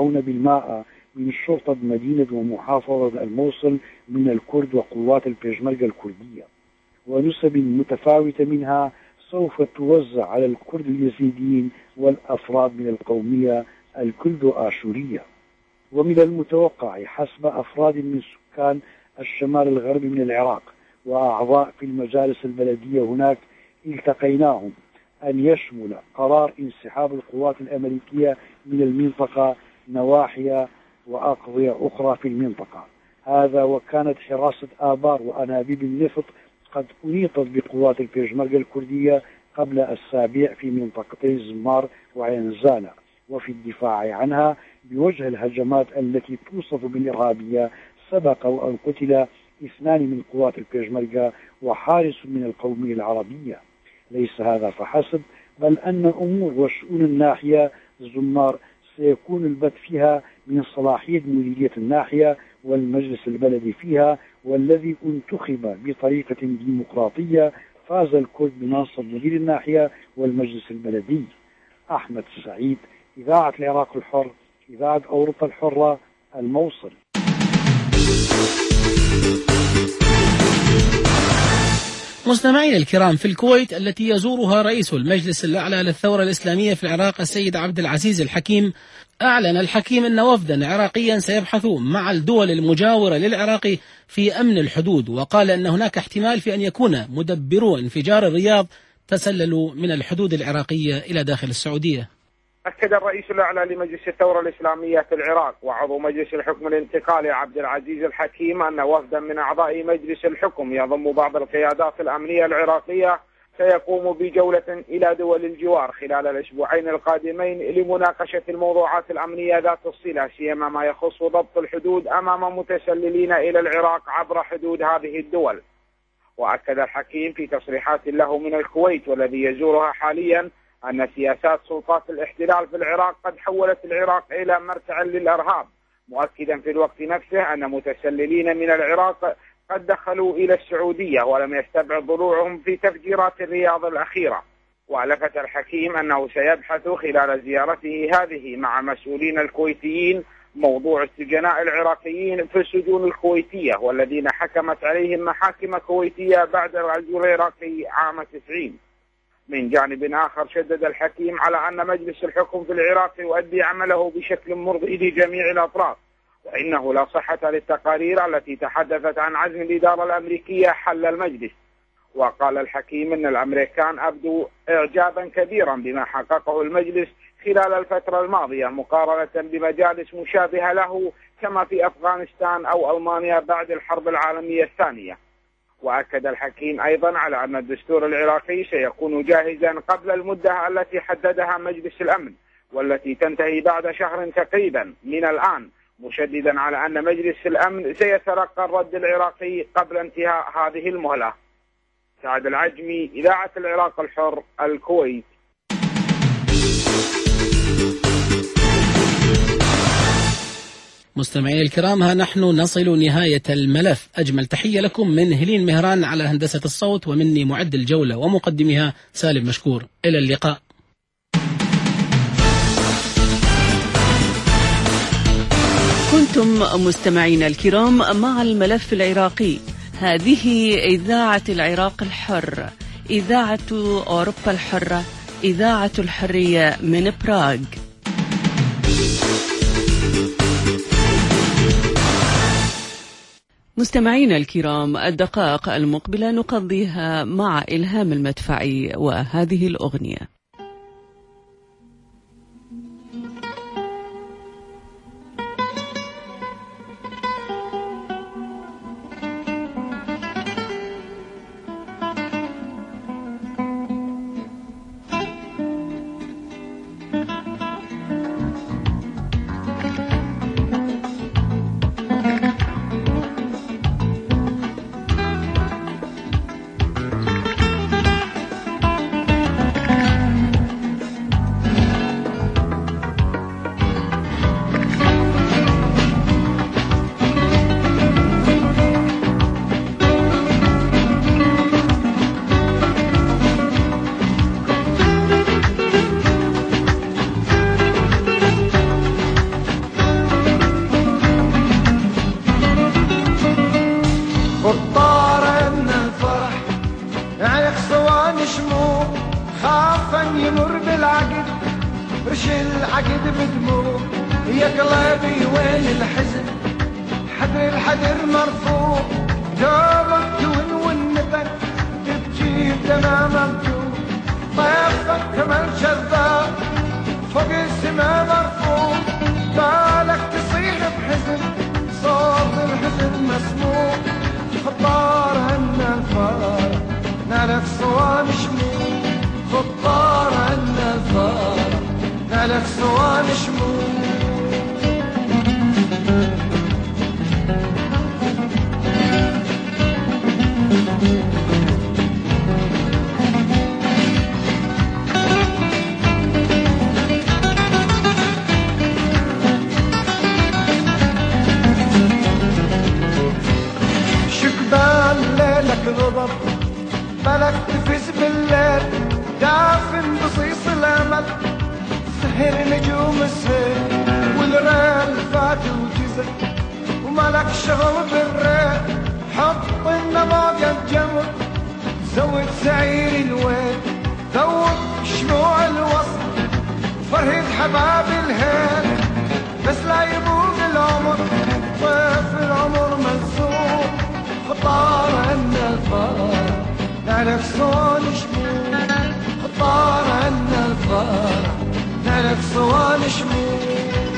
40% من شرطة مدينة ومحافظة الموصل من الكرد وقوات البيشمركة الكردية، ونسب متفاوتة منها سوف توزع على الكرد اليزيديين والأفراد من القومية الكلدو آشورية. ومن المتوقع حسب أفراد من سكان الشمال الغربي من العراق وأعضاء في المجالس البلدية هناك التقيناهم أن يشمل قرار انسحاب القوات الأمريكية من المنطقة نواحي وأقضية أخرى في المنطقة. هذا وكانت حراسة آبار وأنابيب النفط قد أنيطت بقوات البيشمركة الكردية قبل السابع في منطقتي زمار وعين زالة، وفي الدفاع عنها بوجه الهجمات التي توصف بالإرهابية سبق وأن قتل 2 من قوات البيشمركة وحارس من القومية العربية. ليس هذا فحسب، بل أن أمور وشؤون الناحية زمار سيكون البت فيها من صلاحية مديرية الناحية والمجلس البلدي فيها، والذي انتخب بطريقة ديمقراطية فاز الكرد بمنصب مدير الناحية والمجلس البلدي. أحمد سعيد، إذاعة العراق الحر، إذاعة أوروبا الحرة، الموصل.
مستمعين الكرام، في الكويت التي يزورها رئيس المجلس الأعلى للثورة الإسلامية في العراق السيد عبد العزيز الحكيم، أعلن الحكيم أن وفدا عراقيا سيبحث مع الدول المجاورة للعراق في أمن الحدود، وقال أن هناك احتمال في أن يكون مدبرو انفجار الرياض تسللوا من الحدود العراقية إلى داخل السعودية.
أكد الرئيس الأعلى لمجلس الثورة الإسلامية في العراق وعضو مجلس الحكم الانتقالي عبد العزيز الحكيم أن وفدا من أعضاء مجلس الحكم يضم بعض القيادات الأمنية العراقية سيقوم بجولة إلى دول الجوار خلال الأسبوعين القادمين لمناقشة الموضوعات الأمنية ذات الصلة، سيما ما يخص ضبط الحدود أمام متسللين إلى العراق عبر حدود هذه الدول. وأكد الحكيم في تصريحات له من الكويت والذي يزورها حاليا أن سياسات سلطات الاحتلال في العراق قد حولت العراق إلى مرتع للإرهاب، مؤكدا في الوقت نفسه أن متسللين من العراق قد دخلوا إلى السعودية ولم يستبعد ضلوعهم في تفجيرات الرياض الأخيرة. ولفت الحكيم أنه سيبحث خلال زيارته هذه مع مسؤولين الكويتيين موضوع السجناء العراقيين في السجون الكويتية والذين حكمت عليهم محاكم كويتية بعد الغزو العراقي عام 90. من جانب آخر شدد الحكيم على أن مجلس الحكم في العراق يؤدي عمله بشكل مرضي لجميع الأطراف، وإنه لا صحة للتقارير التي تحدثت عن عزم الإدارة الأمريكية حل المجلس. وقال الحكيم أن الأمريكان أبدوا إعجابا كبيرا بما حققه المجلس خلال الفترة الماضية مقارنة بمجالس مشابهة له كما في أفغانستان أو ألمانيا بعد الحرب العالمية الثانية. وأكد الحكيم أيضا على أن الدستور العراقي سيكون جاهزا قبل المدة التي حددها مجلس الأمن والتي تنتهي بعد شهر تقريبا من الآن، مشددا على أن مجلس الأمن سيتلقى الرد العراقي قبل انتهاء هذه المهلة. سعد العجمي، إذاعة العراق الحر، الكويت.
مستمعي الكرام، ها نحن نصل نهاية الملف. أجمل تحية لكم من هلين مهران على هندسة الصوت، ومني معد الجولة ومقدمها سالم مشكور. إلى اللقاء.
كنتم مستمعينا الكرام مع الملف العراقي. هذه إذاعة العراق الحر، إذاعة أوروبا الحرة، إذاعة الحرية من براغ. مستمعينا الكرام، الدقائق المقبلة نقضيها مع إلهام المدفعي وهذه الأغنية.
بلك تفز بالليل دافن بصيص الامل، سهر نجوم السيل والريل فات وجزل، وملك شغل بالريل حط النباقة الجمر، زود سعير الويل ذوب شموع الوصل، فرهد حباب الهيل بس لا يبوق العمر، طيف العمر منسوب خطار عنا الفار، نعرف صوان شموع خطار عنا الفار، نعرف صوان شموع.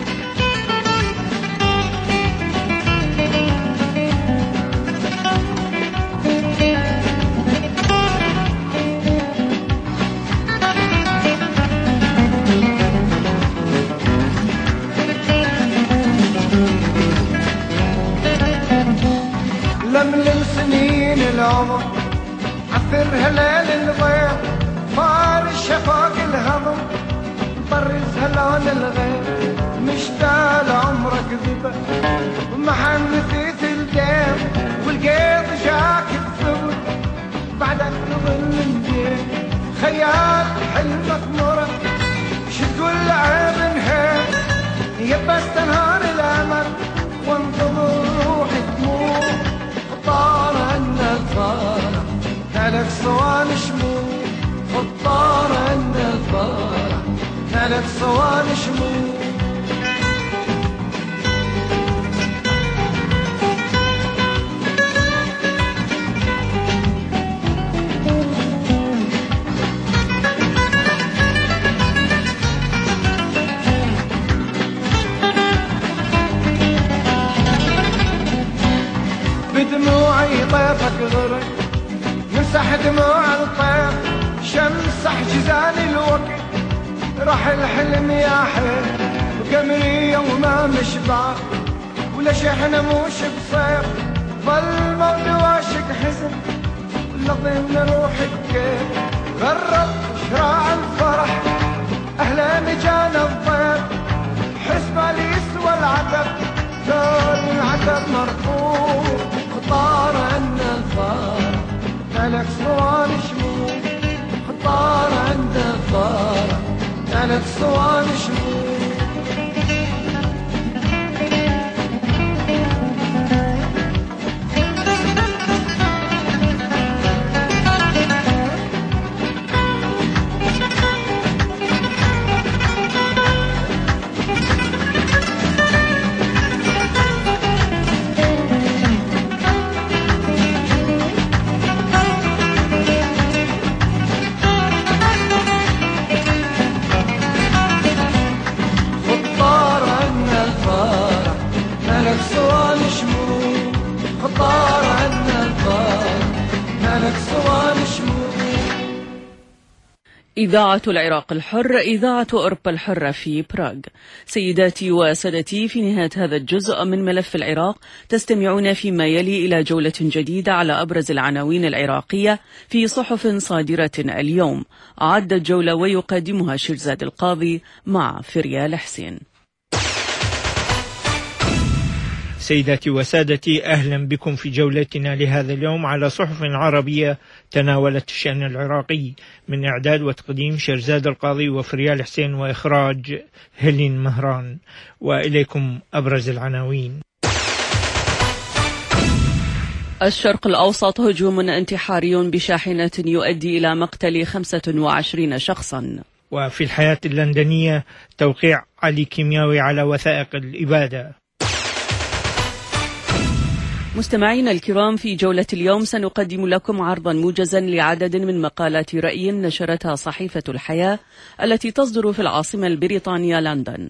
لملم سنين العمر عفرها ليل الضيع، فار الشفاق الهضم طرزها لون الغير، مشتاق عمرك ذبح ومحنثيت الديم، والقيض جاك الثبت بعدك تظل الديم، خيال حلمك مرة شتقول عيب انهير، يبس تنهار الامل وانتظر روحي تموت، خطار عنا الفار نعلك صوان شموع خطار مناطق غرق مسح دموع الطير شمسح جزال الوقت راح الحلم يا حيل وقمرية وما مشبع ولا شحنة موش بصير ظل موت واشق حزن لظن روحك كيف غرب شراع الفرح أهلا جانا الضير حسب لي يسوى العتب لون العتب مرفوع خطار عند الفرح ملك صوان شموع خطار عند الفرح ملك صوان شموع
إذاعة العراق الحر، إذاعة أوروبا الحرة في براغ. سيداتي وسادتي، في نهاية هذا الجزء من ملف العراق تستمعون فيما يلي إلى جولة جديدة على أبرز العناوين العراقية في صحف صادرة اليوم. أعد الجولة ويقدمها شيرزاد القاضي مع فريال حسين.
سيداتي وسادتي، أهلا بكم في جولتنا لهذا اليوم على صحف عربية تناولت الشأن العراقي، من إعداد وتقديم شيرزاد القاضي وفريال حسين وإخراج هيلين مهران. وإليكم أبرز العناوين.
الشرق الأوسط، هجوم انتحاري بشاحنة يؤدي إلى مقتل 25 شخصا.
وفي الحياة اللندنية، توقيع علي كيمياوي على وثائق الإبادة.
مستمعينا الكرام، في جولة اليوم سنقدم لكم عرضا موجزا لعدد من مقالات رأي نشرتها صحيفة الحياة التي تصدر في العاصمة البريطانية لندن.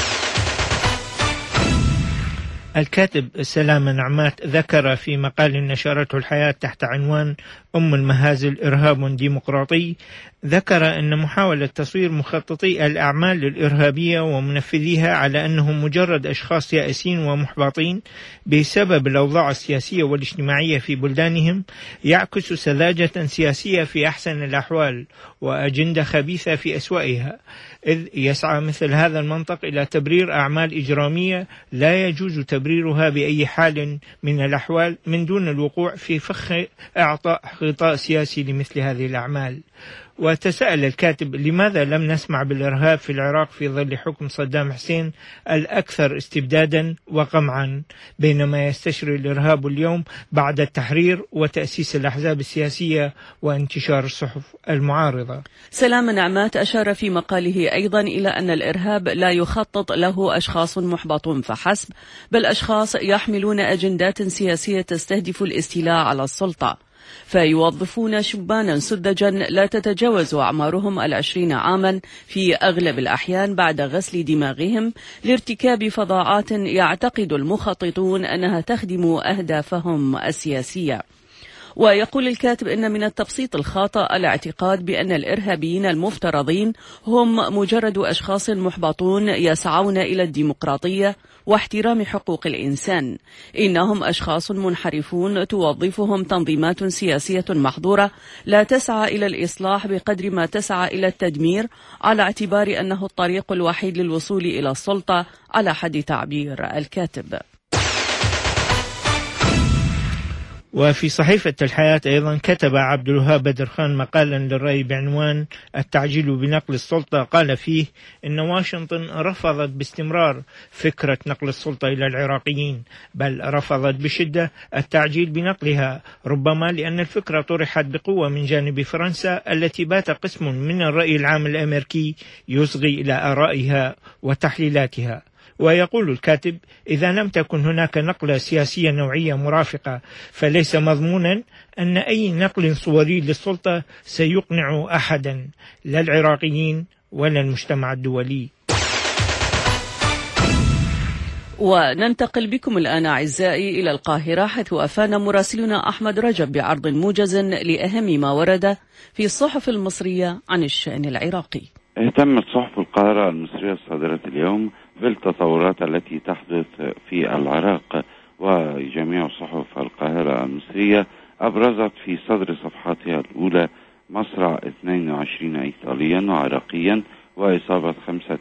الكاتب سلام نعمات ذكر في مقال نشرته الحياة تحت عنوان أم المهازل إرهاب ديمقراطي، ذكر أن محاولة تصوير مخططي الأعمال الإرهابية ومنفذيها على أنهم مجرد أشخاص يائسين ومحبطين بسبب الأوضاع السياسية والاجتماعية في بلدانهم يعكس سذاجة سياسية في أحسن الأحوال وأجندة خبيثة في أسوأها، إذ يسعى مثل هذا المنطق إلى تبرير أعمال إجرامية لا يجوز تبريرها بأي حال من الأحوال من دون الوقوع في فخ إعطاء غطاء سياسي لمثل هذه الأعمال. وتساءل الكاتب: لماذا لم نسمع بالإرهاب في العراق في ظل حكم صدام حسين الأكثر استبدادا وقمعا، بينما يستشري الإرهاب اليوم بعد التحرير وتأسيس الأحزاب السياسية وانتشار الصحف المعارضة؟
سلام نعمات أشار في مقاله أيضا إلى أن الإرهاب لا يخطط له أشخاص محبطون فحسب، بل أشخاص يحملون أجندات سياسية تستهدف الاستيلاء على السلطة، فيوظفون شبانا سذجا لا تتجاوز أعمارهم 20 عاما في أغلب الأحيان بعد غسل دماغهم لارتكاب فظاعات يعتقد المخططون أنها تخدم أهدافهم السياسية. ويقول الكاتب إن من التبسيط الخاطئ الاعتقاد بأن الإرهابيين المفترضين هم مجرد أشخاص محبطون يسعون إلى الديمقراطية واحترام حقوق الإنسان. إنهم أشخاص منحرفون توظفهم تنظيمات سياسية محظورة لا تسعى إلى الإصلاح بقدر ما تسعى إلى التدمير، على اعتبار أنه الطريق الوحيد للوصول إلى السلطة على حد تعبير الكاتب.
وفي صحيفة الحياة أيضا كتب عبد الوهاب بدر خان مقالا للرأي بعنوان التعجيل بنقل السلطة، قال فيه إن واشنطن رفضت باستمرار فكرة نقل السلطة إلى العراقيين، بل رفضت بشدة التعجيل بنقلها، ربما لأن الفكرة طرحت بقوة من جانب فرنسا التي بات قسم من الرأي العام الأمريكي يصغي إلى آرائها وتحليلاتها. ويقول الكاتب: إذا لم تكن هناك نقلة سياسية نوعية مرافقة فليس مضمونا أن أي نقل صوري للسلطة سيقنع أحدا، لا العراقيين ولا المجتمع الدولي.
وننتقل بكم الآن أعزائي إلى القاهرة، حيث أفاد مراسلنا أحمد رجب بعرض موجز لأهم ما ورد في الصحف المصرية عن الشأن العراقي.
اهتمت صحف القاهرة المصرية الصادرة اليوم بالتطورات التي تحدث في العراق، وجميع صحف القاهرة المصرية أبرزت في صدر صفحاتها الأولى مصرع 22 إيطاليا وعراقيا وإصابة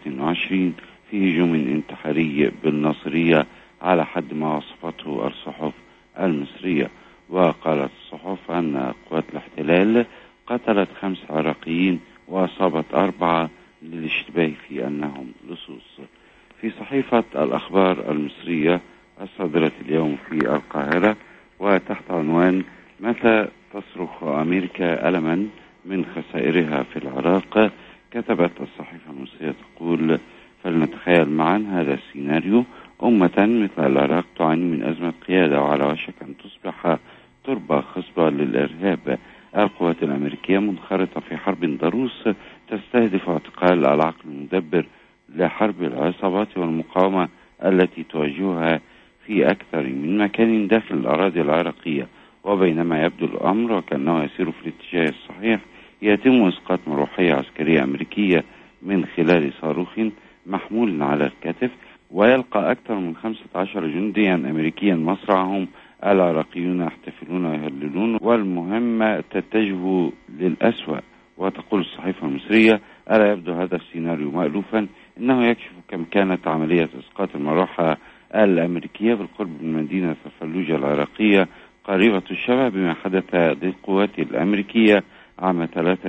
25 في هجوم انتحاري بالناصرية على حد ما وصفته الصحف المصرية. وقالت الصحف أن قوات الاحتلال قتلت 5 عراقيين وأصابت 4 للاشتباه في أنهم لصوص. في صحيفة الأخبار المصرية الصادرة اليوم في القاهرة وتحت عنوان متى تصرخ أمريكا ألما من خسائرها في العراق، كتبت الصحيفة المصرية تقول: فلنتخيل معا هذا السيناريو: أمة مثل العراق تعاني من أزمة قيادة وعلى وشك أن تصبح تربة خصبة للإرهاب. القوات الأمريكية منخرطة في حرب ضروس تستهدف اعتقال العقل المدبر لحرب العصابات والمقاومة التي تواجهها في أكثر من مكان داخل الأراضي العراقية. وبينما يبدو الأمر وكأنه يسير في الاتجاه الصحيح، يتم إسقاط مروحية عسكرية أمريكية من خلال صاروخ محمول على الكتف، ويلقى أكثر من 15 جنديا أمريكيا مصرعهم. العراقيون يحتفلون ويهللون والمهمة تتجه للأسوأ. وتقول الصحيفة المصرية: ألا يبدو هذا السيناريو مألوفا؟ إنه يكشف كم كانت عملية إسقاط المروحة الأمريكية بالقرب من مدينة الفلوجة العراقية قريبة الشبه بما حدث للقوات الأمريكية عام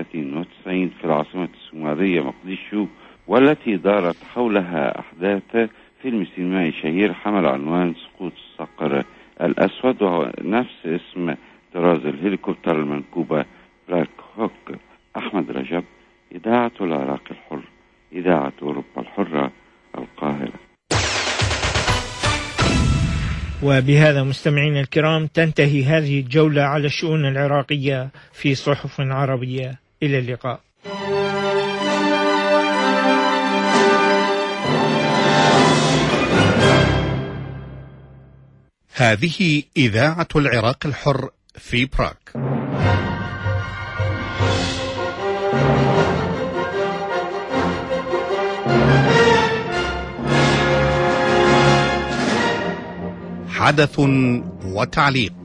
93 في العاصمة السومالية مقديشو، والتي دارت حولها أحداث فيلم سينمائي شهير حمل عنوان سقوط الصقر الأسود، وهو نفس اسم طراز الهليكوبتر المنكوبة بلاك هوك. أحمد رجب، إذاعة العراق الحر، إذاعة أوروبا الحرة، القاهرة.
وبهذا مستمعينا الكرام تنتهي هذه الجولة على الشؤون العراقية في صحف عربية. إلى اللقاء.
هذه إذاعة العراق الحر في براغ. حدث وتعليق.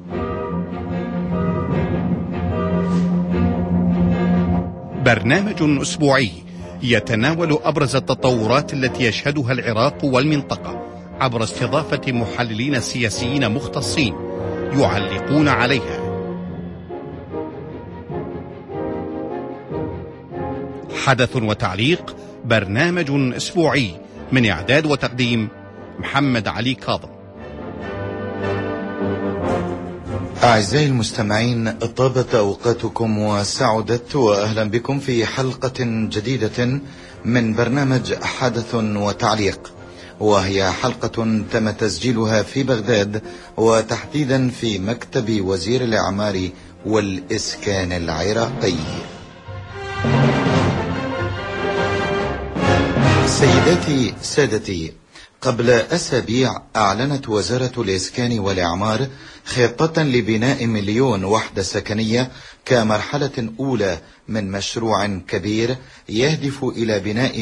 برنامج أسبوعي يتناول أبرز التطورات التي يشهدها العراق والمنطقة عبر استضافة محللين سياسيين مختصين يعلقون عليها. حدث وتعليق، برنامج أسبوعي من إعداد وتقديم محمد علي كاظم.
أعزائي المستمعين، طابت أوقاتكم وسعدت، وأهلا بكم في حلقة جديدة من برنامج حدث وتعليق، وهي حلقة تم تسجيلها في بغداد وتحديدا في مكتب وزير الإعمار والإسكان العراقي. سيداتي سادتي، قبل أسابيع أعلنت وزارة الإسكان والإعمار خطة لبناء 1,000,000 وحدة سكنية كمرحلة أولى من مشروع كبير يهدف إلى بناء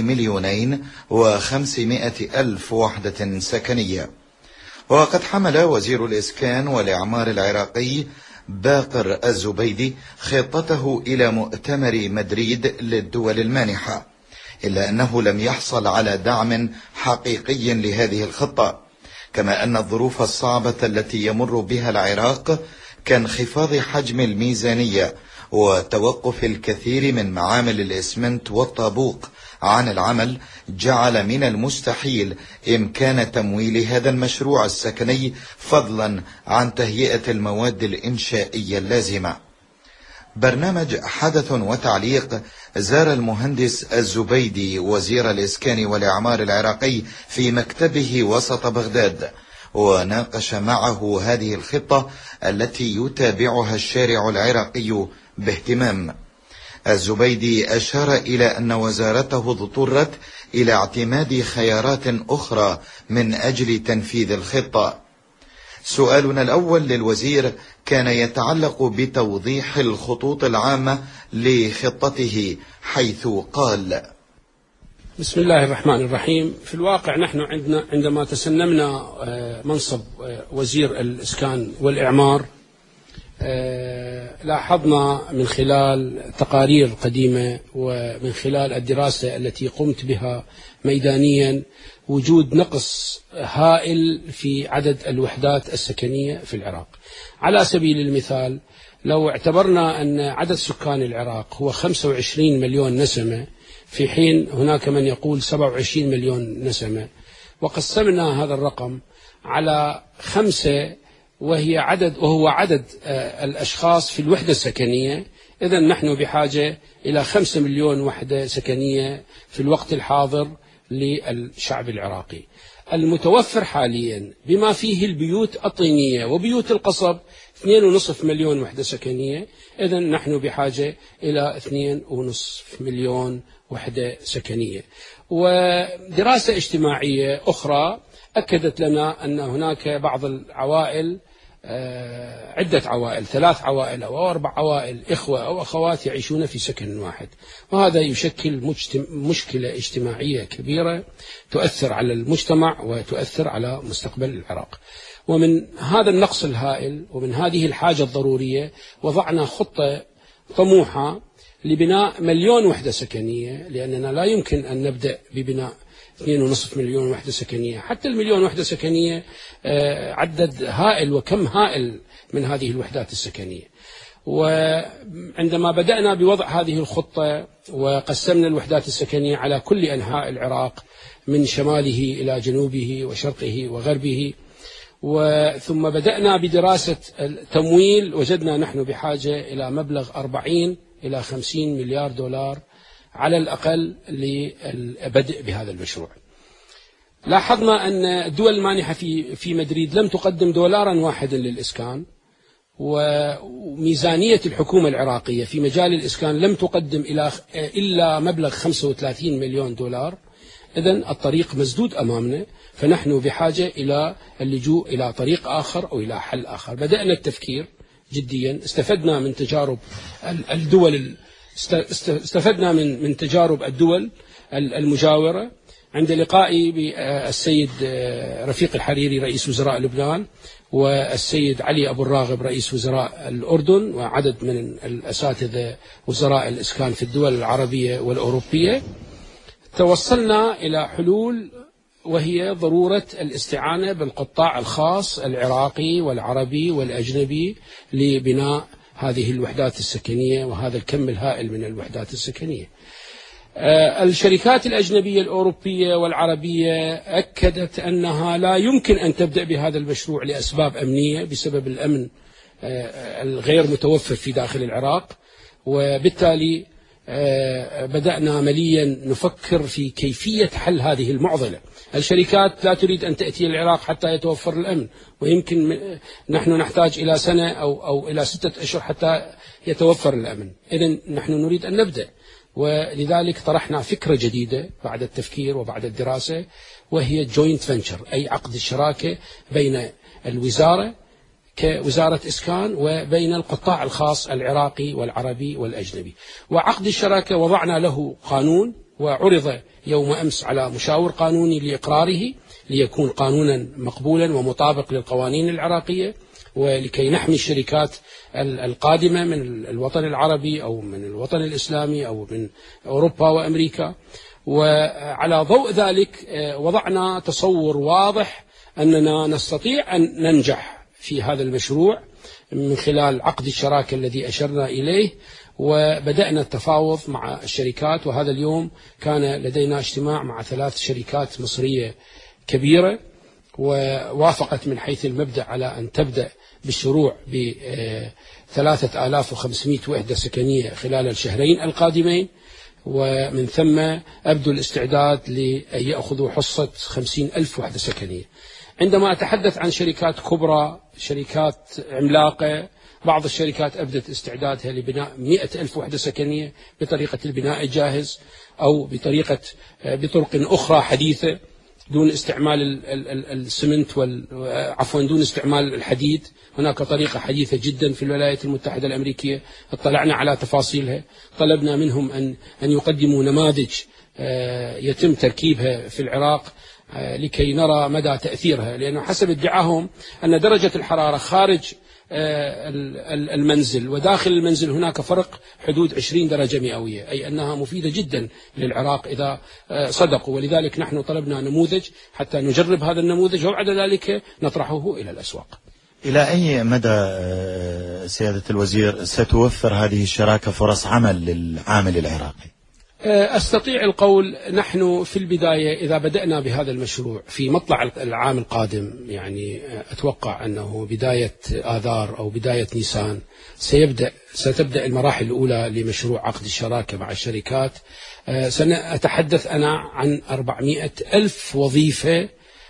2,500,000 وحدة سكنية. وقد حمل وزير الإسكان والإعمار العراقي باقر الزبيدي خطته إلى مؤتمر مدريد للدول المانحة، إلا أنه لم يحصل على دعم حقيقي لهذه الخطة، كما أن الظروف الصعبة التي يمر بها العراق كانخفاض حجم الميزانية وتوقف الكثير من معامل الإسمنت والطابوق عن العمل جعل من المستحيل إمكان تمويل هذا المشروع السكني، فضلا عن تهيئة المواد الإنشائية اللازمة. برنامج حدث وتعليق زار المهندس الزبيدي وزير الإسكان والإعمار العراقي في مكتبه وسط بغداد، وناقش معه هذه الخطة التي يتابعها الشارع العراقي باهتمام. الزبيدي أشار إلى أن وزارته اضطرت إلى اعتماد خيارات أخرى من أجل تنفيذ الخطة. سؤالنا الأول للوزير كان يتعلق بتوضيح الخطوط العامة لخطته، حيث قال:
بسم الله الرحمن الرحيم. في الواقع نحن عندما تسلمنا منصب وزير الإسكان والإعمار لاحظنا من خلال تقارير قديمة ومن خلال الدراسة التي قمت بها ميدانيا وجود نقص هائل في عدد الوحدات السكنية في العراق. على سبيل المثال لو اعتبرنا أن عدد سكان العراق هو 25 مليون نسمة، في حين هناك من يقول 27 مليون نسمة، وقسمنا هذا الرقم على 5 وهو عدد الأشخاص في الوحدة السكنية، إذن نحن بحاجة إلى 5 مليون وحدة سكنية في الوقت الحاضر للشعب العراقي. المتوفر حاليا بما فيه البيوت الطينية وبيوت القصب 2.5 مليون وحدة سكنية، إذن نحن بحاجة إلى 2.5 مليون وحدة سكنية. ودراسة اجتماعية أخرى أكدت لنا أن هناك بعض العوائل، عدة عوائل، 3 عوائل أو 4 عوائل، إخوة أو أخوات يعيشون في سكن واحد، وهذا يشكل مشكلة اجتماعية كبيرة تؤثر على المجتمع وتؤثر على مستقبل العراق. ومن هذا النقص الهائل ومن هذه الحاجة الضرورية وضعنا خطة طموحة لبناء 1,000,000 وحدة سكنية، لأننا لا يمكن أن نبدأ ببناء 2.5 مليون وحدة سكنية. حتى 1,000,000 وحدة سكنية عدد هائل وكم هائل من هذه الوحدات السكنية. وعندما بدأنا بوضع هذه الخطة وقسمنا الوحدات السكنية على كل أنحاء العراق من شماله إلى جنوبه وشرقه وغربه، وثم بدأنا بدراسة التمويل، وجدنا نحن بحاجة إلى مبلغ 40 إلى 50 مليار دولار على الأقل للبدء بهذا المشروع. لاحظنا أن الدول المانحة في مدريد لم تقدم دولارا واحدا للإسكان، وميزانية الحكومة العراقية في مجال الإسكان لم تقدم إلا مبلغ 35 مليون دولار. إذن الطريق مسدود أمامنا، فنحن بحاجة إلى اللجوء إلى طريق آخر أو إلى حل آخر. بدأنا التفكير جديا، استفدنا من تجارب الدول استفدنا من تجارب الدول المجاورة. عند لقائي بالسيد رفيق الحريري رئيس وزراء لبنان والسيد علي أبو الراغب رئيس وزراء الأردن وعدد من الأساتذة وزراء الإسكان في الدول العربية والأوروبية، توصلنا إلى حلول، وهي ضرورة الاستعانة بالقطاع الخاص العراقي والعربي والأجنبي لبناء هذه الوحدات السكنية وهذا الكم الهائل من الوحدات السكنية. الشركات الأجنبية الأوروبية والعربية أكدت أنها لا يمكن أن تبدأ بهذا المشروع لأسباب أمنية بسبب الأمن الغير متوفر في داخل العراق، وبالتالي بدأنا عمليا نفكر في كيفية حل هذه المعضلة. الشركات لا تريد أن تأتي العراق حتى يتوفر الأمن، ويمكن نحن نحتاج إلى سنة أو إلى 6 أشهر حتى يتوفر الأمن. إذن نحن نريد أن نبدأ، ولذلك طرحنا فكرة جديدة بعد التفكير وبعد الدراسة، وهي joint venture، أي عقد الشراكة بين الوزارة كوزارة إسكان وبين القطاع الخاص العراقي والعربي والأجنبي. وعقد الشراكة وضعنا له قانون وعرض يوم أمس على مشاور قانوني لإقراره ليكون قانونا مقبولا ومطابق للقوانين العراقية، ولكي نحمي الشركات القادمة من الوطن العربي أو من الوطن الإسلامي أو من أوروبا وأمريكا. وعلى ضوء ذلك وضعنا تصور واضح أننا نستطيع أن ننجح في هذا المشروع من خلال عقد الشراكة الذي أشرنا إليه، وبدأنا التفاوض مع الشركات. وهذا اليوم كان لدينا اجتماع مع 3 شركات مصرية كبيرة، ووافقت من حيث المبدأ على أن تبدأ بالشروع ب 3500 وحدة سكنية خلال الشهرين القادمين، ومن ثم أبدو الاستعداد لأن يأخذوا حصة 50,000 وحدة سكنية. عندما أتحدث عن شركات كبرى، شركات عملاقة، بعض الشركات أبدت استعدادها لبناء 100,000 وحدة سكنية بطريقة البناء الجاهز أو بطرق أخرى حديثة دون استعمال السمنت دون استعمال الحديد. هناك طريقة حديثة جدا في الولايات المتحدة الأمريكية، اطلعنا على تفاصيلها، طلبنا منهم أن يقدموا نماذج يتم تركيبها في العراق لكي نرى مدى تأثيرها، لأنه حسب ادعاهم أن درجة الحرارة خارج المنزل وداخل المنزل هناك فرق حدود 20 درجة مئوية، أي أنها مفيدة جدا للعراق إذا صدقوا. ولذلك نحن طلبنا نموذج حتى نجرب هذا النموذج وبعد ذلك نطرحه إلى الأسواق.
إلى أي مدى سيادة الوزير ستوفر هذه الشراكة فرص عمل للعامل العراقي؟
أستطيع القول نحن في البداية إذا بدأنا بهذا المشروع في مطلع العام القادم، يعني أتوقع أنه بداية آذار أو بداية نيسان ستبدأ المراحل الأولى لمشروع عقد الشراكة مع الشركات. سأتحدث أنا عن 400,000 وظيفة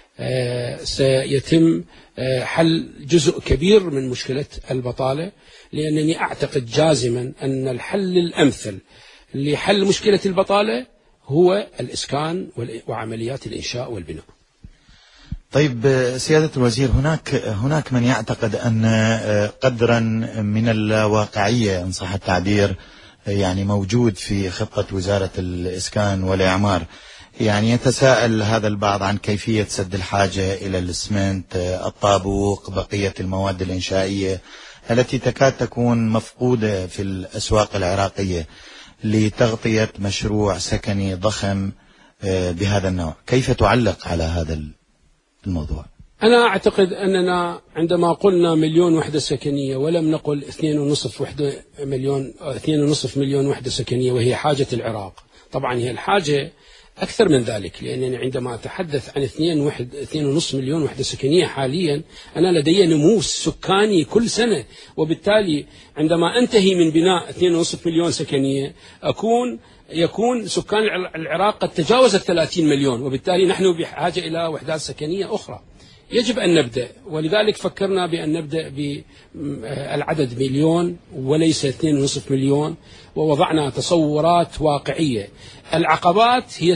سيتم حل جزء كبير من مشكلة البطالة، لأنني أعتقد جازما أن الحل الأمثل لحل مشكلة البطالة هو الإسكان وعمليات الإنشاء والبناء.
طيب سيادة الوزير، هناك من يعتقد أن قدرا من الواقعية إن صح التعبير يعني موجود في خطة وزارة الإسكان والإعمار. يعني يتساءل هذا البعض عن كيفية سد الحاجة إلى الإسمنت، الطابوق، بقية المواد الإنشائية التي تكاد تكون مفقودة في الأسواق العراقية لتغطية مشروع سكني ضخم بهذا النوع. كيف تعلق على هذا الموضوع؟
أنا أعتقد أننا عندما قلنا 1,000,000 وحدة سكنية ولم نقل 2.5 مليون وحدة سكنية وهي حاجة العراق، طبعا هي الحاجة أكثر من ذلك، لأنني عندما أتحدث عن 2.5 مليون وحدة سكنية حاليا أنا لدي نمو سكاني كل سنة، وبالتالي عندما أنتهي من بناء 2.5 مليون سكنية يكون سكان العراق قد تجاوز 30 مليون، وبالتالي نحن بحاجة إلى وحدات سكنية أخرى. يجب أن نبدأ، ولذلك فكرنا بأن نبدأ بالعدد 1,000,000 وليس 2.5 مليون، ووضعنا تصورات واقعية. العقبات هي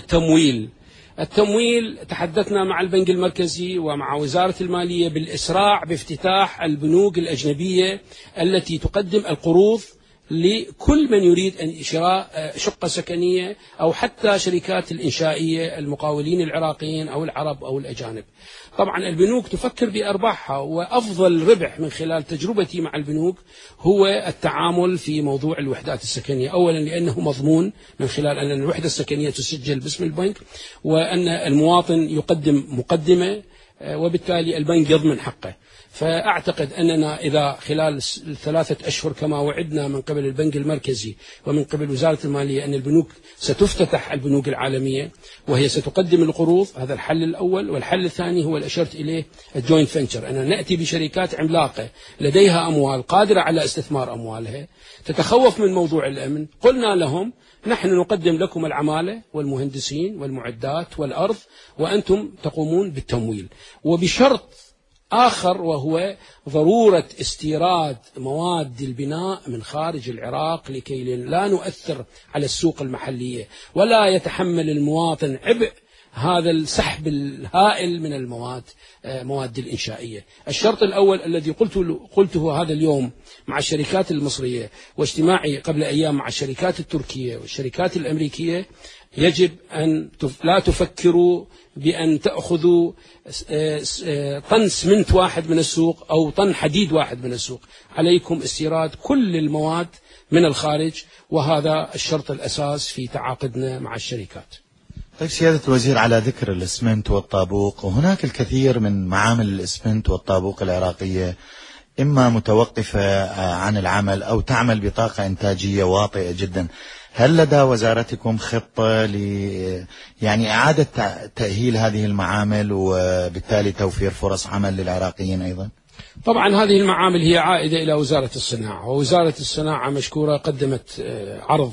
التمويل تحدثنا مع البنك المركزي ومع وزارة المالية بالإسراع بافتتاح البنوك الأجنبية التي تقدم القروض لكل من يريد أن شراء شقة سكنية أو حتى شركات الإنشائية المقاولين العراقيين أو العرب أو الأجانب. طبعا البنوك تفكر بأرباحها، وأفضل ربح من خلال تجربتي مع البنوك هو التعامل في موضوع الوحدات السكنية. أولا لأنه مضمون من خلال أن الوحدة السكنية تسجل باسم البنك، وأن المواطن يقدم مقدمة وبالتالي البنك يضمن حقه. فأعتقد أننا إذا خلال 3 أشهر كما وعدنا من قبل البنك المركزي ومن قبل وزارة المالية أن البنوك ستفتتح البنوك العالمية وهي ستقدم القروض، هذا الحل الأول. والحل الثاني هو اللي أشرت إليه الجوينت فينتشر، أن نأتي بشركات عملاقة لديها أموال قادرة على استثمار أموالها تتخوف من موضوع الأمن. قلنا لهم نحن نقدم لكم العمالة والمهندسين والمعدات والأرض وأنتم تقومون بالتمويل، وبشرط آخر وهو ضرورة استيراد مواد البناء من خارج العراق لكي لا نؤثر على السوق المحلية ولا يتحمل المواطن عبء هذا السحب الهائل من مواد الإنشائية. الشرط الأول الذي قلته هذا اليوم مع الشركات المصرية واجتماعي قبل أيام مع الشركات التركية والشركات الأمريكية، يجب أن لا تفكروا بأن تأخذوا طن سمنت واحد من السوق أو طن حديد واحد من السوق، عليكم استيراد كل المواد من الخارج، وهذا الشرط الأساس في تعاقدنا مع الشركات.
طيب سيادة الوزير، على ذكر الإسمنت والطابوق، وهناك الكثير من معامل الإسمنت والطابوق العراقية إما متوقفة عن العمل أو تعمل بطاقة إنتاجية واطئة جدا. هل لدى وزارتكم خطة يعني إعادة تأهيل هذه المعامل وبالتالي توفير فرص عمل للعراقيين أيضا؟
طبعا هذه المعامل هي عائدة إلى وزارة الصناعة، ووزارة الصناعة مشكورة قدمت عرض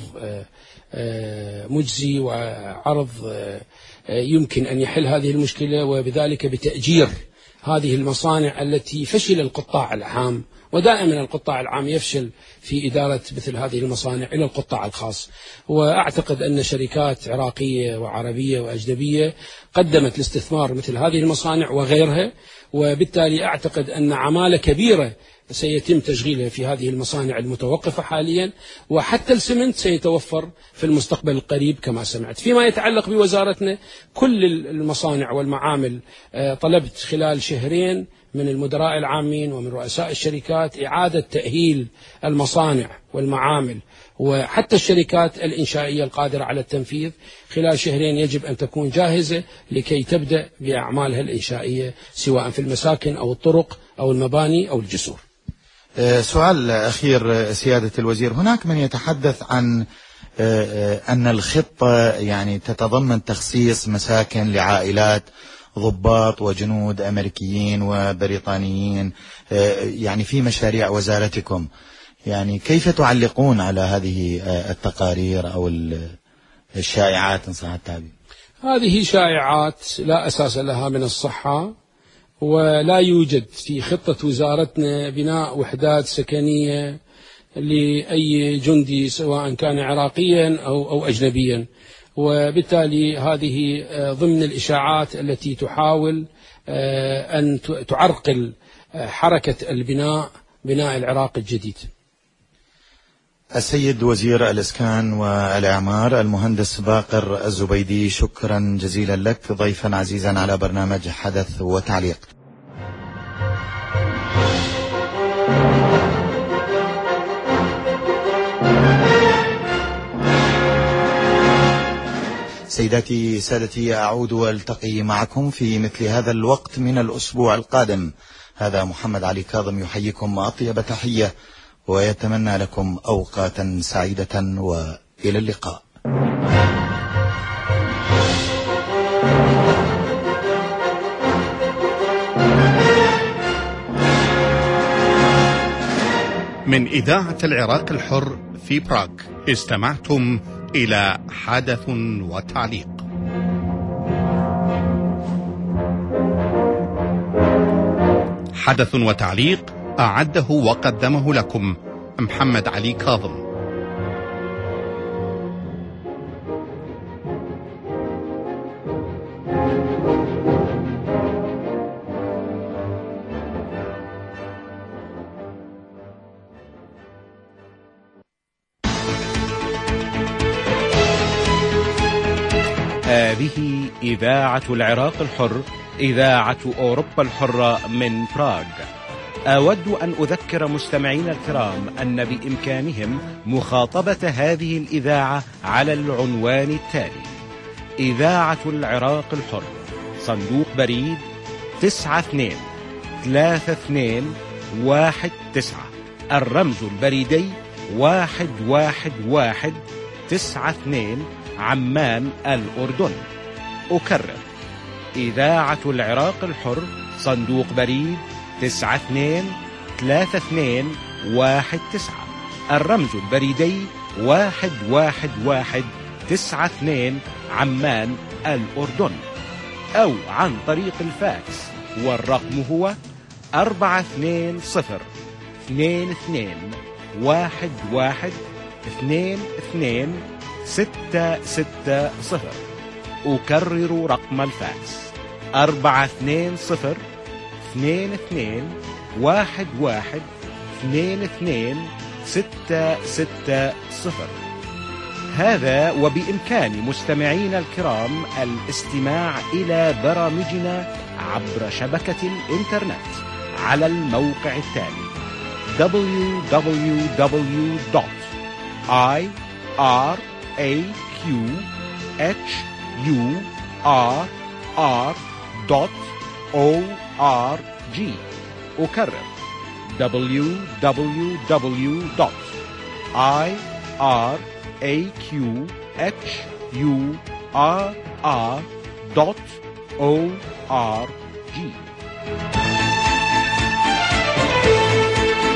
مجزي وعرض يمكن أن يحل هذه المشكلة، وبذلك بتأجير هذه المصانع التي فشل القطاع العام ودائما القطاع العام يفشل في إدارة مثل هذه المصانع إلى القطاع الخاص. وأعتقد أن شركات عراقية وعربية وأجنبية قدمت الاستثمار مثل هذه المصانع وغيرها، وبالتالي أعتقد أن عمالة كبيرة سيتم تشغيلها في هذه المصانع المتوقفة حاليا، وحتى السمنت سيتوفر في المستقبل القريب كما سمعت. فيما يتعلق بوزارتنا، كل المصانع والمعامل طلبت خلال شهرين من المدراء العامين ومن رؤساء الشركات إعادة تأهيل المصانع والمعامل وحتى الشركات الإنشائية القادرة على التنفيذ. خلال شهرين يجب أن تكون جاهزة لكي تبدأ بأعمالها الإنشائية سواء في المساكن أو الطرق أو المباني أو الجسور.
سؤال أخير سيادة الوزير، هناك من يتحدث عن أن الخطة يعني تتضمن تخصيص مساكن لعائلات ضباط وجنود أمريكيين وبريطانيين يعني في مشاريع وزارتكم، يعني كيف تعلقون على هذه التقارير أو الشائعات إن صح التعبير؟
هذه شائعات لا أساس لها من الصحة، ولا يوجد في خطة وزارتنا بناء وحدات سكنية لأي جندي سواء كان عراقيا أو أجنبيا، وبالتالي هذه ضمن الإشاعات التي تحاول أن تعرقل حركة بناء العراق الجديد.
السيد وزير الإسكان والإعمار المهندس باقر الزبيدي، شكرا جزيلا لك ضيفا عزيزا على برنامج حدث وتعليق. سيداتي سادتي، أعود والتقي معكم في مثل هذا الوقت من الأسبوع القادم. هذا محمد علي كاظم يحييكم أطيب تحية ويتمنى لكم أوقاتا سعيدة وإلى اللقاء.
من إذاعة العراق الحر في براغ استمعتم إلى حدث وتعليق. حدث وتعليق أعده وقدمه لكم محمد علي كاظم.
هذه إذاعة العراق الحر، إذاعة أوروبا الحرة من براغ. أود أن أذكر مستمعين الكرام أن بإمكانهم مخاطبة هذه الإذاعة على العنوان التالي: إذاعة العراق الحر، صندوق بريد 923219، الرمز البريدي 11192 عمان الأردن. أكرر: إذاعة العراق الحر، صندوق بريد 923219، الرمز البريدي 11192 عمان الأردن، أو عن طريق الفاكس، والرقم هو 42022112260. أكرر رقم الفاكس 42022112260. هذا وبإمكان مستمعينا الكرام الاستماع إلى برامجنا عبر شبكة الإنترنت على الموقع التالي: www.iraqhurr.org. أكرر: www.iraqhurr.org.